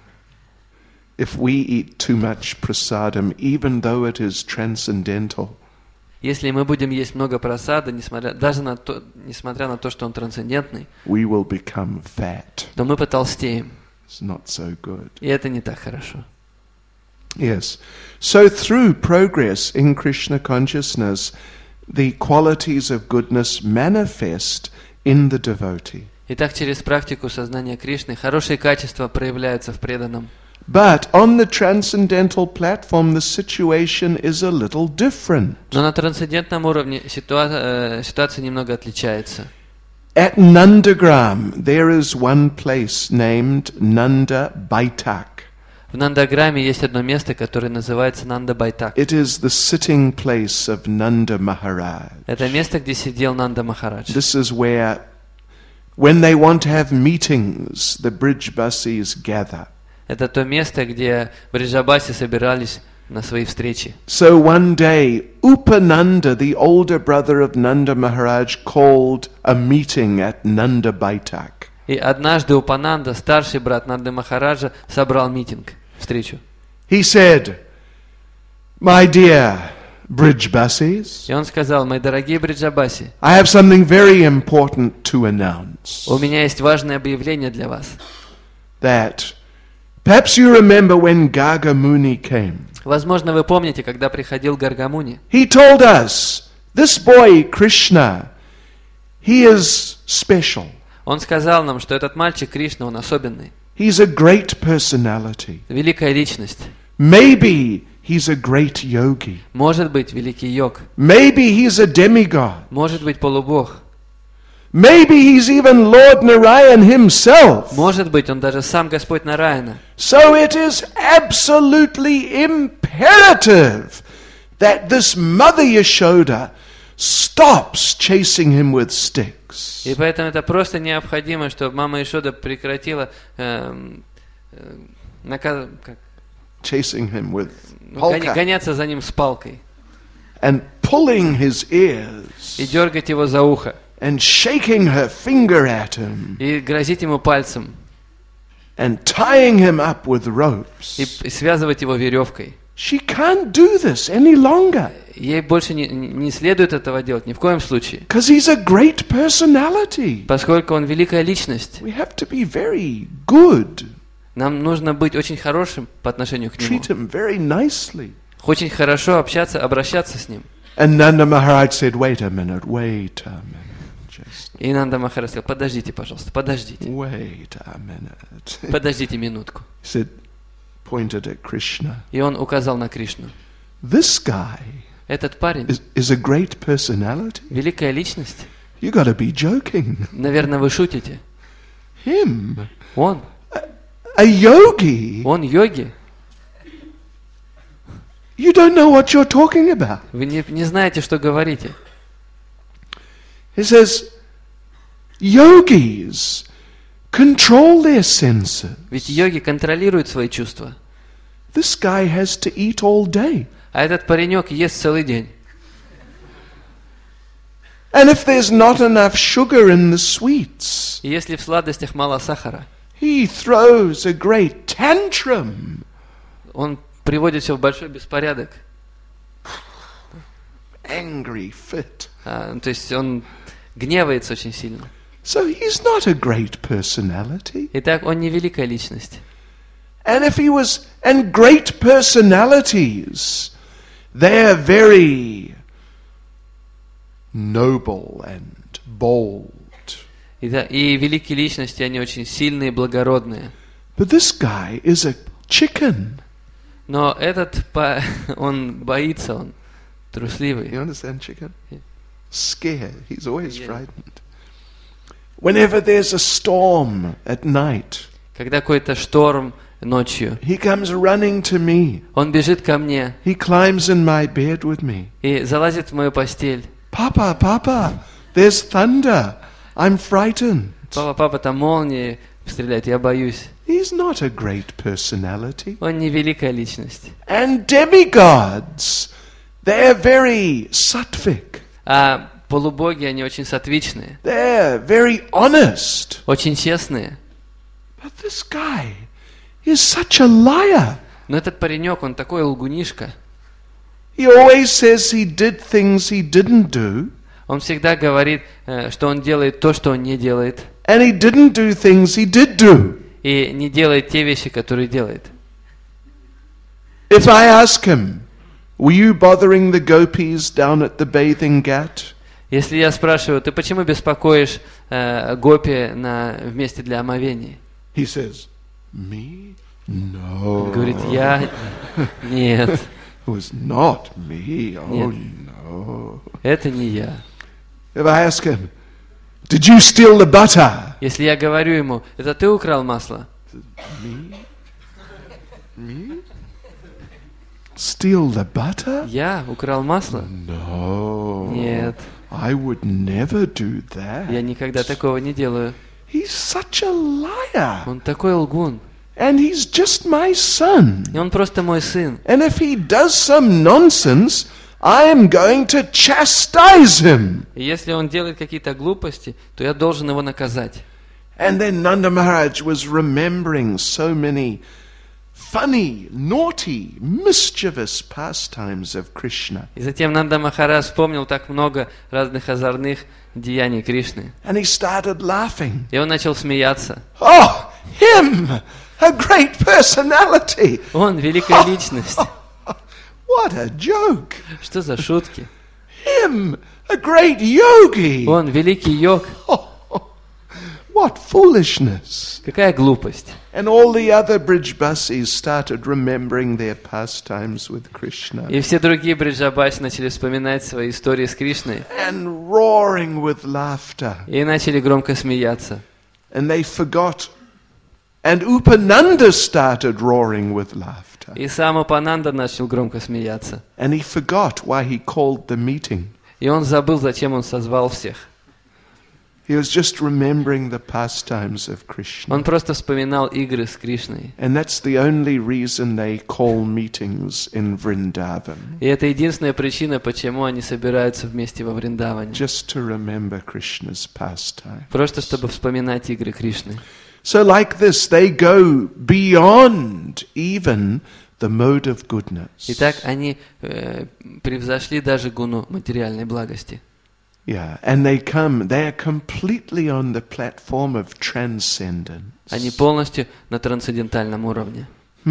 If we eat too much prasadam, even though it is transcendental, Если мы будем есть много прасада, несмотря на то, что он трансцендентный, we will become fat. то мы потолстеем. It's not so good. И это не так хорошо. Yes. So through progress in Krishna consciousness, the qualities of goodness manifest in the devotee. Итак, через практику сознания Кришны хорошие качества проявляются в преданном. But on the transcendental platform, the situation is a little different. Но на трансцендентном уровне ситуация немного отличается. At Nandagram, there is one place named Nanda Baitak. В Нандаграме есть одно место, которое называется Нанда Байтак. It is the sitting place of Nanda Maharaj. Это место, где сидел Нанда Махарадж. This is where, when they want to have meetings, the Brijbasis gather. Это то место, где бриджабаси собирались на свои встречи. So one day, Upananda, the older brother of Nanda Maharaj, called a meeting at Nanda Baitak. И однажды Упананда, старший брат Нанды Махараджа, собрал митинг, встречу. He said, "My dear Brijbasis, И он сказал: мои дорогие бриджабаси, I have something very important to announce. у меня есть важное объявление для вас. That perhaps you remember when Garga Muni came. Возможно, вы помните, когда приходил Гаргамуни. He told us, this boy Krishna, he is special. Он сказал нам, что этот мальчик Кришна, он особенный. He's a great personality. Великая личность. Maybe he's a great yogi. Может быть, великий йог. Maybe he's a demigod. Может быть, полубог. Maybe he's even Lord Narayan himself. Может быть, он даже сам Господь Нараяна. So it is absolutely imperative that this Mother Yashoda stops chasing him with sticks. И поэтому это просто необходимо, чтобы мама Ишода прекратила Chasing him with polka. гоняться за ним с палкой And pulling his ears. и дергать его за ухо And shaking her finger at him. и грозить ему пальцем And tying him up with ropes. и связывать его веревкой. She can't do this any longer. Ей больше не следует этого делать, ни в коем случае. Because he's a great personality. Поскольку он великая личность, We have to be very good. нам нужно быть очень хорошим по отношению к нему. Treat him very nicely. Очень хорошо обращаться с ним. And Nanda Maharaj said, wait a minute. Just И Нанда Махарадж сказал: подождите, пожалуйста, подождите. wait a minute. Подождите минутку. He said, pointed at Krishna. И он указал на Кришну. This guy Этот парень, is a great personality. великая личность. You got to be joking. Наверное, вы шутите. Him, Он a yogi. йоги. You don't know what you're talking about. Вы не знаете, что говорите. He says, yogis control their senses. Ведь йоги контролируют свои чувства. This guy has to eat all day. А этот паренек ест целый день. And if there's not enough sugar in the sweets, И если в сладостях мало сахара, he throws a great tantrum. он приводит все в большой беспорядок. Angry fit. То есть он гневается очень сильно. So he's not a great personality. Итак, он не великая личность. And great personalities, they're very noble and bold. И великие личности, они очень сильные и благородные. But this guy is a chicken. Но этот, он боится, он трусливый. You understand chicken? Yeah. Scared. He's always Yeah. frightened. Whenever there's a storm at night, Когда какой-то шторм ночью, he comes running to me. он бежит ко мне He climbs in my bed with me. и залазит в мою постель. Papa, Papa, there's thunder. I'm frightened. Папа, там молнии стреляют, я боюсь. He's not a great personality. Он не великая личность. And demigods, they're very sattvic. А полубоги, они очень сатвичные, They're very honest. очень честные. But this guy is such a liar. Но этот паренек, он такой лгунишка. He always says he did things he didn't do. Он всегда говорит, что он делает то, что он не делает. And he didn't do things he did do. И не делает те вещи, которые делает. If I ask him, were you bothering the gopis down at the bathing ghat? Если я спрашиваю, ты почему беспокоишь гопи в месте для омовений? He says, me? Он No. говорит, я? Нет, It was not me. Oh, Нет. no. это не я. If I ask him, did you steal the butter? Если я говорю ему, это ты украл масло? Me? Me? Steal the butter? Я украл масло? No. Нет, I would never do that. я никогда такого не делаю. He's such a liar. Он такой лгун. And he's just my son. И он просто мой сын. And if he does some nonsense, I am going to chastise him. И если он делает какие-то глупости, то я должен его наказать. And then Nanda Maharaj was remembering so many funny, naughty, mischievous pastimes of Krishna. И затем Нанда Махарадж вспомнил так много разных озорных деяний Кришны. And he started laughing. И он начал смеяться. Oh, him! A great personality! Он великая личность. What a joke! Что за шутки? Him! A great yogi! Он великий йог. What foolishness! Какая глупость. And all the other Brijbasis started remembering their pastimes with Krishna И все другие бриджабаси начали вспоминать свои истории с Кришной. and roaring with laughter. И начали громко смеяться. And they forgot. And Upananda started roaring with laughter. И сам Апананда начал громко смеяться. And he forgot why he called the meeting. И он забыл, зачем он созвал всех. He was just remembering the pastimes of Krishna. Он просто вспоминал игры с Кришной. And that's the only reason they call meetings in Vrindavan. И это единственная причина, почему они собираются вместе во Вриндаване. Just to remember Krishna's pastime. Просто чтобы вспоминать игры Кришны. So like this, they go beyond even the mode of goodness. Итак, они превзошли даже гуну материальной благости. Yeah, and they are completely on the platform of transcendence. Они полностью на трансцендентальном уровне.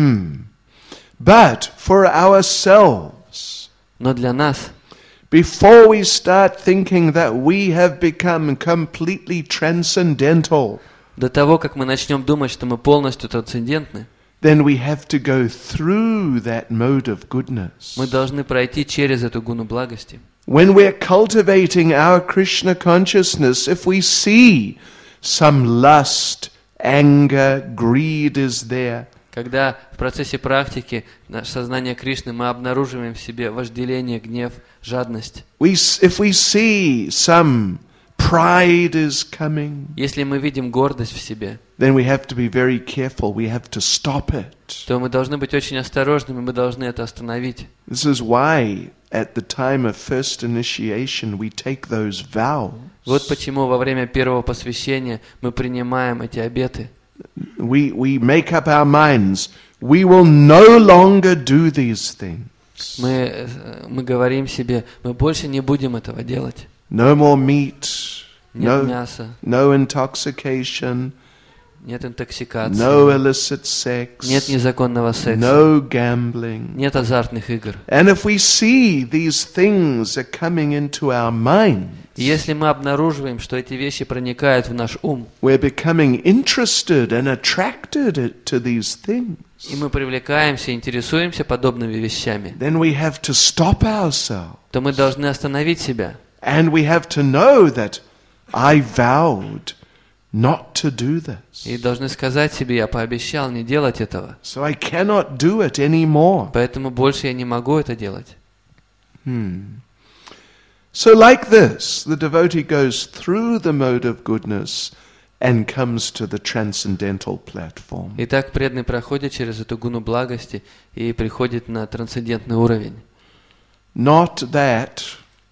But for ourselves, Но для нас, before we start thinking that we have become completely transcendental, до того, как мы начнем думать, что мы полностью трансцендентны, then we have to go through that mode of goodness. мы должны пройти через эту гуну благости. When we're cultivating our Krishna consciousness, if we see some lust, anger, greed is there, Когда в процессе практики сознания Кришны мы обнаруживаем в себе вожделение, гнев, жадность. if we see some pride is coming, Если мы видим гордость в себе, then we have to be very careful. We have to stop it. то мы должны быть очень осторожными, мы должны это остановить. This is why at the time of first initiation we take those vows. Вот почему во время первого посвящения мы принимаем эти обеты. We make up our minds. We will no longer do these things. Мы говорим себе, мы больше не будем этого делать. No more meat, Нет мяса, no intoxication, нет интоксикации, no illicit sex, нет незаконного секса, no gambling. нет азартных игр. And if we see these things are coming into our mind, И если мы обнаруживаем, что эти вещи проникают в наш ум, we're becoming interested and attracted to these things, и мы привлекаемся, интересуемся подобными вещами, then we have to stop ourselves. то мы должны остановить себя. And we have to know that I vowed not to do this. И должны сказать себе, я пообещал не делать этого, So I cannot do it anymore. поэтому больше я не могу это делать. So like this, the devotee goes through the mode of goodness and comes to the transcendental platform. Итак, преданный проходит через эту гуну благости и приходит на трансцендентный уровень. Not that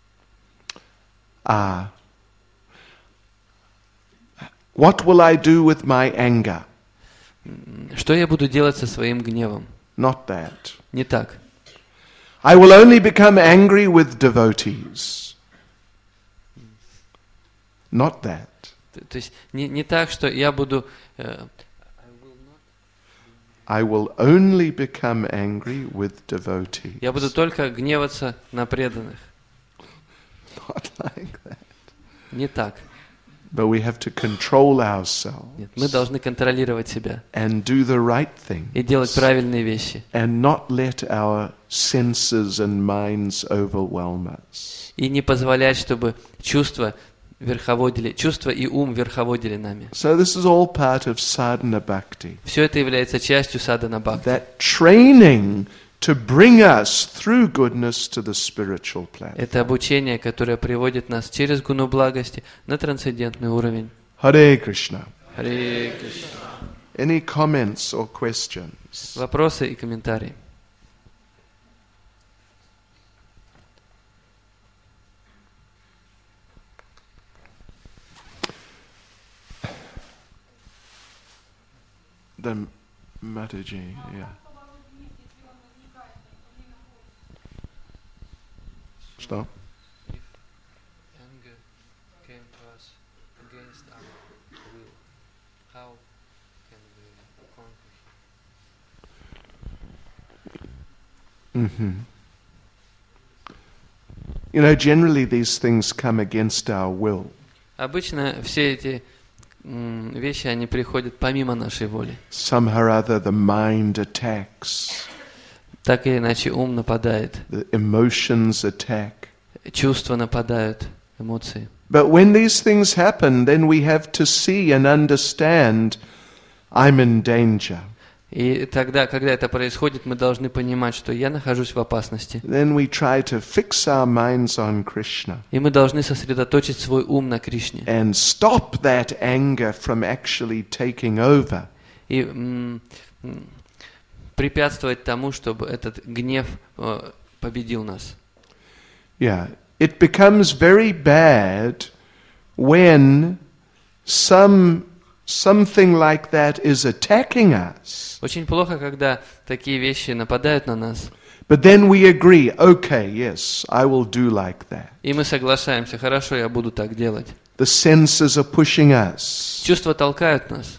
what will I do with my anger? Что я буду делать со своим гневом? Not that. Не так. I will only become angry with devotees. Not that. То есть не так, что я буду... I will only become angry with devotees. Я буду только гневаться на преданных. Not like that. Не так. But we have to control ourselves. Нет, мы должны контролировать себя And do the right thing. и делать правильные вещи. And not let our senses and minds overwhelm us. И не позволять, чтобы чувства и ум верховодили нами. So this is all part of sadhana bhakti. Все это является частью садхана бхакти. That training to bring us through goodness to the spiritual platform. Это обучение, которое приводит нас через гуну благости на трансцендентный уровень. Hare Krishna. Харе Кришна. Any comments or questions? Вопросы и комментарии. The Mataji, yeah. Что? Mm-hmm. You know, generally these things come against our will. Обычно все эти вещи, они приходят помимо нашей воли. Somehow or other the mind attacks. Так или иначе ум нападает, The emotions attack. чувства нападают, эмоции. But when these things happen, then we have to see and understand I'm in danger. И тогда, когда это происходит, мы должны понимать, что я нахожусь в опасности. Then we try to fix our minds on Krishna И мы должны сосредоточить свой ум на Кришне. and stop that anger from actually taking over. И препятствовать тому, чтобы этот гнев победил нас. Yeah, it becomes very bad when something like that is attacking us. Очень плохо, когда такие вещи нападают на нас. But then we agree, okay, yes, I will do like that. И мы соглашаемся, хорошо, я буду так делать. The senses are pushing us. Чувства толкают нас.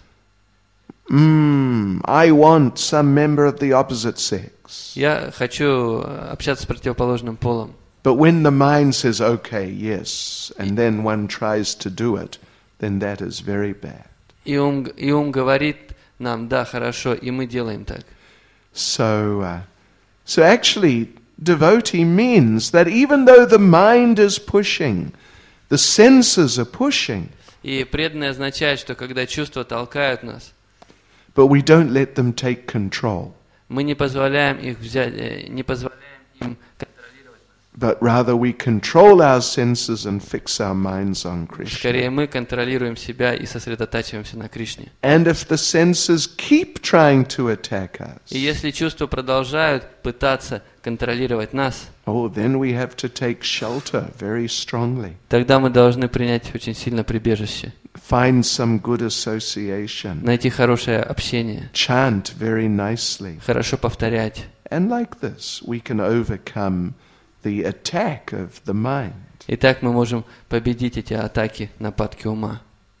I want some member of the opposite sex. Я хочу общаться с противоположным полом. But when the mind says, okay, yes, and then one tries to do it, then that is very bad. И ум говорит нам, да, хорошо, и мы делаем так. So actually, devotee means that even though the mind is pushing, the senses are pushing, И преданное означает, что когда чувства толкают нас, but we don't let them take control, мы не позволяем их взять, не позволяем им контролировать нас. but rather we control our senses and fix our minds on Скорее, Krishna. мы контролируем себя и сосредотачиваемся на Кришне. And if the senses keep trying to attack us, И если чувства продолжают пытаться контролировать нас, then we have to take shelter very strongly. тогда мы должны принять очень сильно прибежище, Find some good association. найти хорошее общение, Chant very nicely. хорошо повторять. And like this, we can overcome the attack of the mind. И так мы можем победить эти атаки, нападки ума.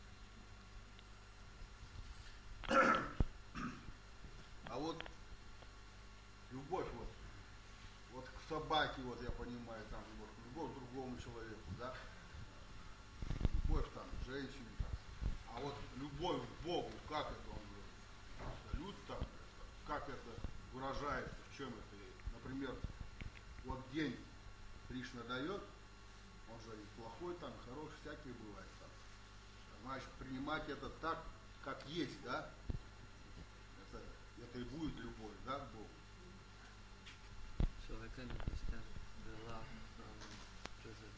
А вот любовь вот к собаке, вот я понимаю, там вот любовь к другому человеку, да? Любовь там к женщине, там. А вот любовь к Богу, как это он говорит? Абсолют там, как это выражается, в чем это? Например, вот день Кришна дает, он же и плохой там, и хороший, всякий бывает там. Значит, принимать это так, как есть, да? Это и будет любовь, да, к Богу.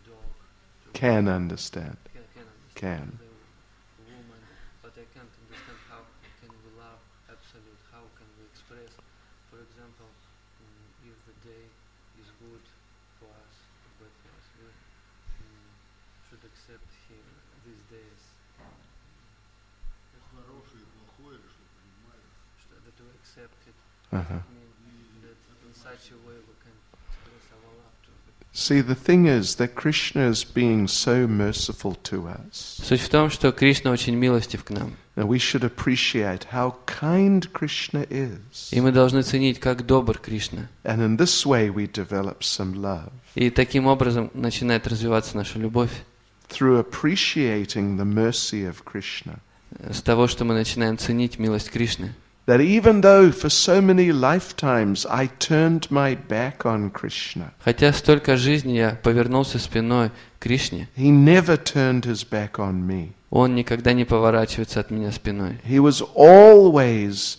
can understand. Can. Can. The woman, but I can't understand how can we love absolute, how can we express. For example, if the day is good for us, bad for us, we should accept these days. Хорошее и плохое, или что, понимаешь? That we accept it. Uh-huh. Mean that in such a way we can express our love to it. See, the thing is that Krishna is being so merciful to us. Суть в том, что Кришна очень милостив к нам. And we should appreciate how kind Krishna is. И мы должны ценить, как добр Кришна. And in this way we develop some love. И таким образом начинает развиваться наша любовь. Through appreciating the mercy of Krishna. С того, что мы начинаем ценить милость Кришны. That even though for so many lifetimes I turned my back on Krishna, Хотя столько жизней я повернулся спиной к Кришне, he never turned his back on me. Он никогда не поворачивается от меня спиной. He was always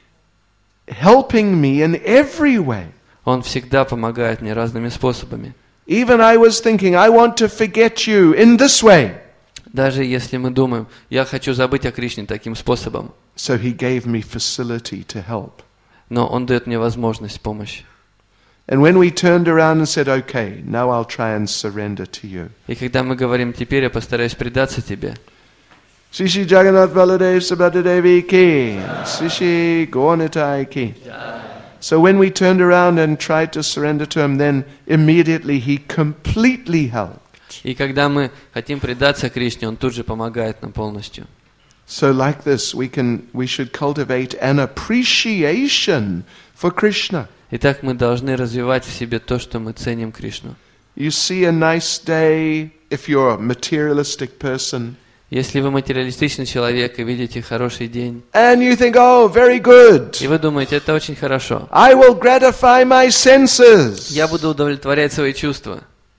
helping me in every way. Он всегда помогает мне разными способами. Even I was thinking, I want to forget you in this way. Даже если мы думаем, я хочу забыть о Кришне таким способом, So he gave me facility to help. но Он дает мне возможность помощи. And when we turned around and said, okay, now I'll try and surrender to you. И когда мы говорим, теперь я постараюсь предаться тебе, Shri Shri Jagannath Baladev Subhadra Devi ki, Shri Shri Gaurnitai ki. So when we turned around and tried to surrender to him, then immediately he completely helped. и когда мы хотим предаться Кришне, Он тут же помогает нам полностью. So like this, we should cultivate an appreciation for Krishna. Итак, мы должны развивать в себе то, что мы ценим Кришну. You see a nice day, if you're a materialistic person, Если вы материалистичный человек и видите хороший день, and you think, oh, very good. и вы думаете, это очень хорошо, I will gratify my senses. я буду удовлетворять свои чувства.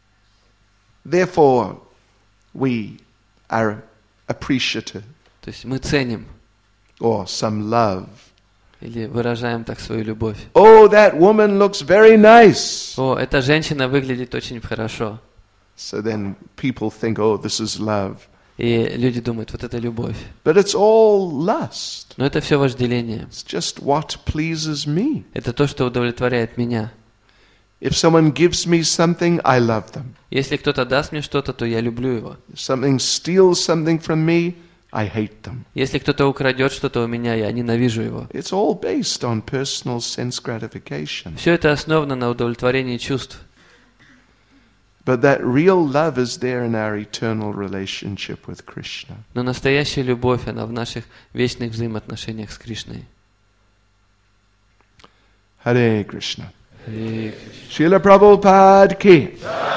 Therefore, we are appreciative, То есть мы ценим or some love. или выражаем так свою любовь. Oh, that woman looks very nice. О, эта женщина выглядит очень хорошо. So then people think, oh, this is love. И люди думают, вот это любовь. But it's all lust. Но это все вожделение. It's just what pleases me. Это то, что удовлетворяет меня. If someone gives me something, I love them. Если кто-то даст мне что-то, то я люблю его. If someone steals something from me, I hate them. Если кто-то украдет что-то у меня, я ненавижу его. It's all based on personal sense gratification. Все это основано на удовлетворении чувств. But that real love is there in our eternal relationship with Krishna. Но настоящая любовь, она в наших вечных взаимоотношениях с Кришной. Hare Krishna. И Srila Prabhupada ki.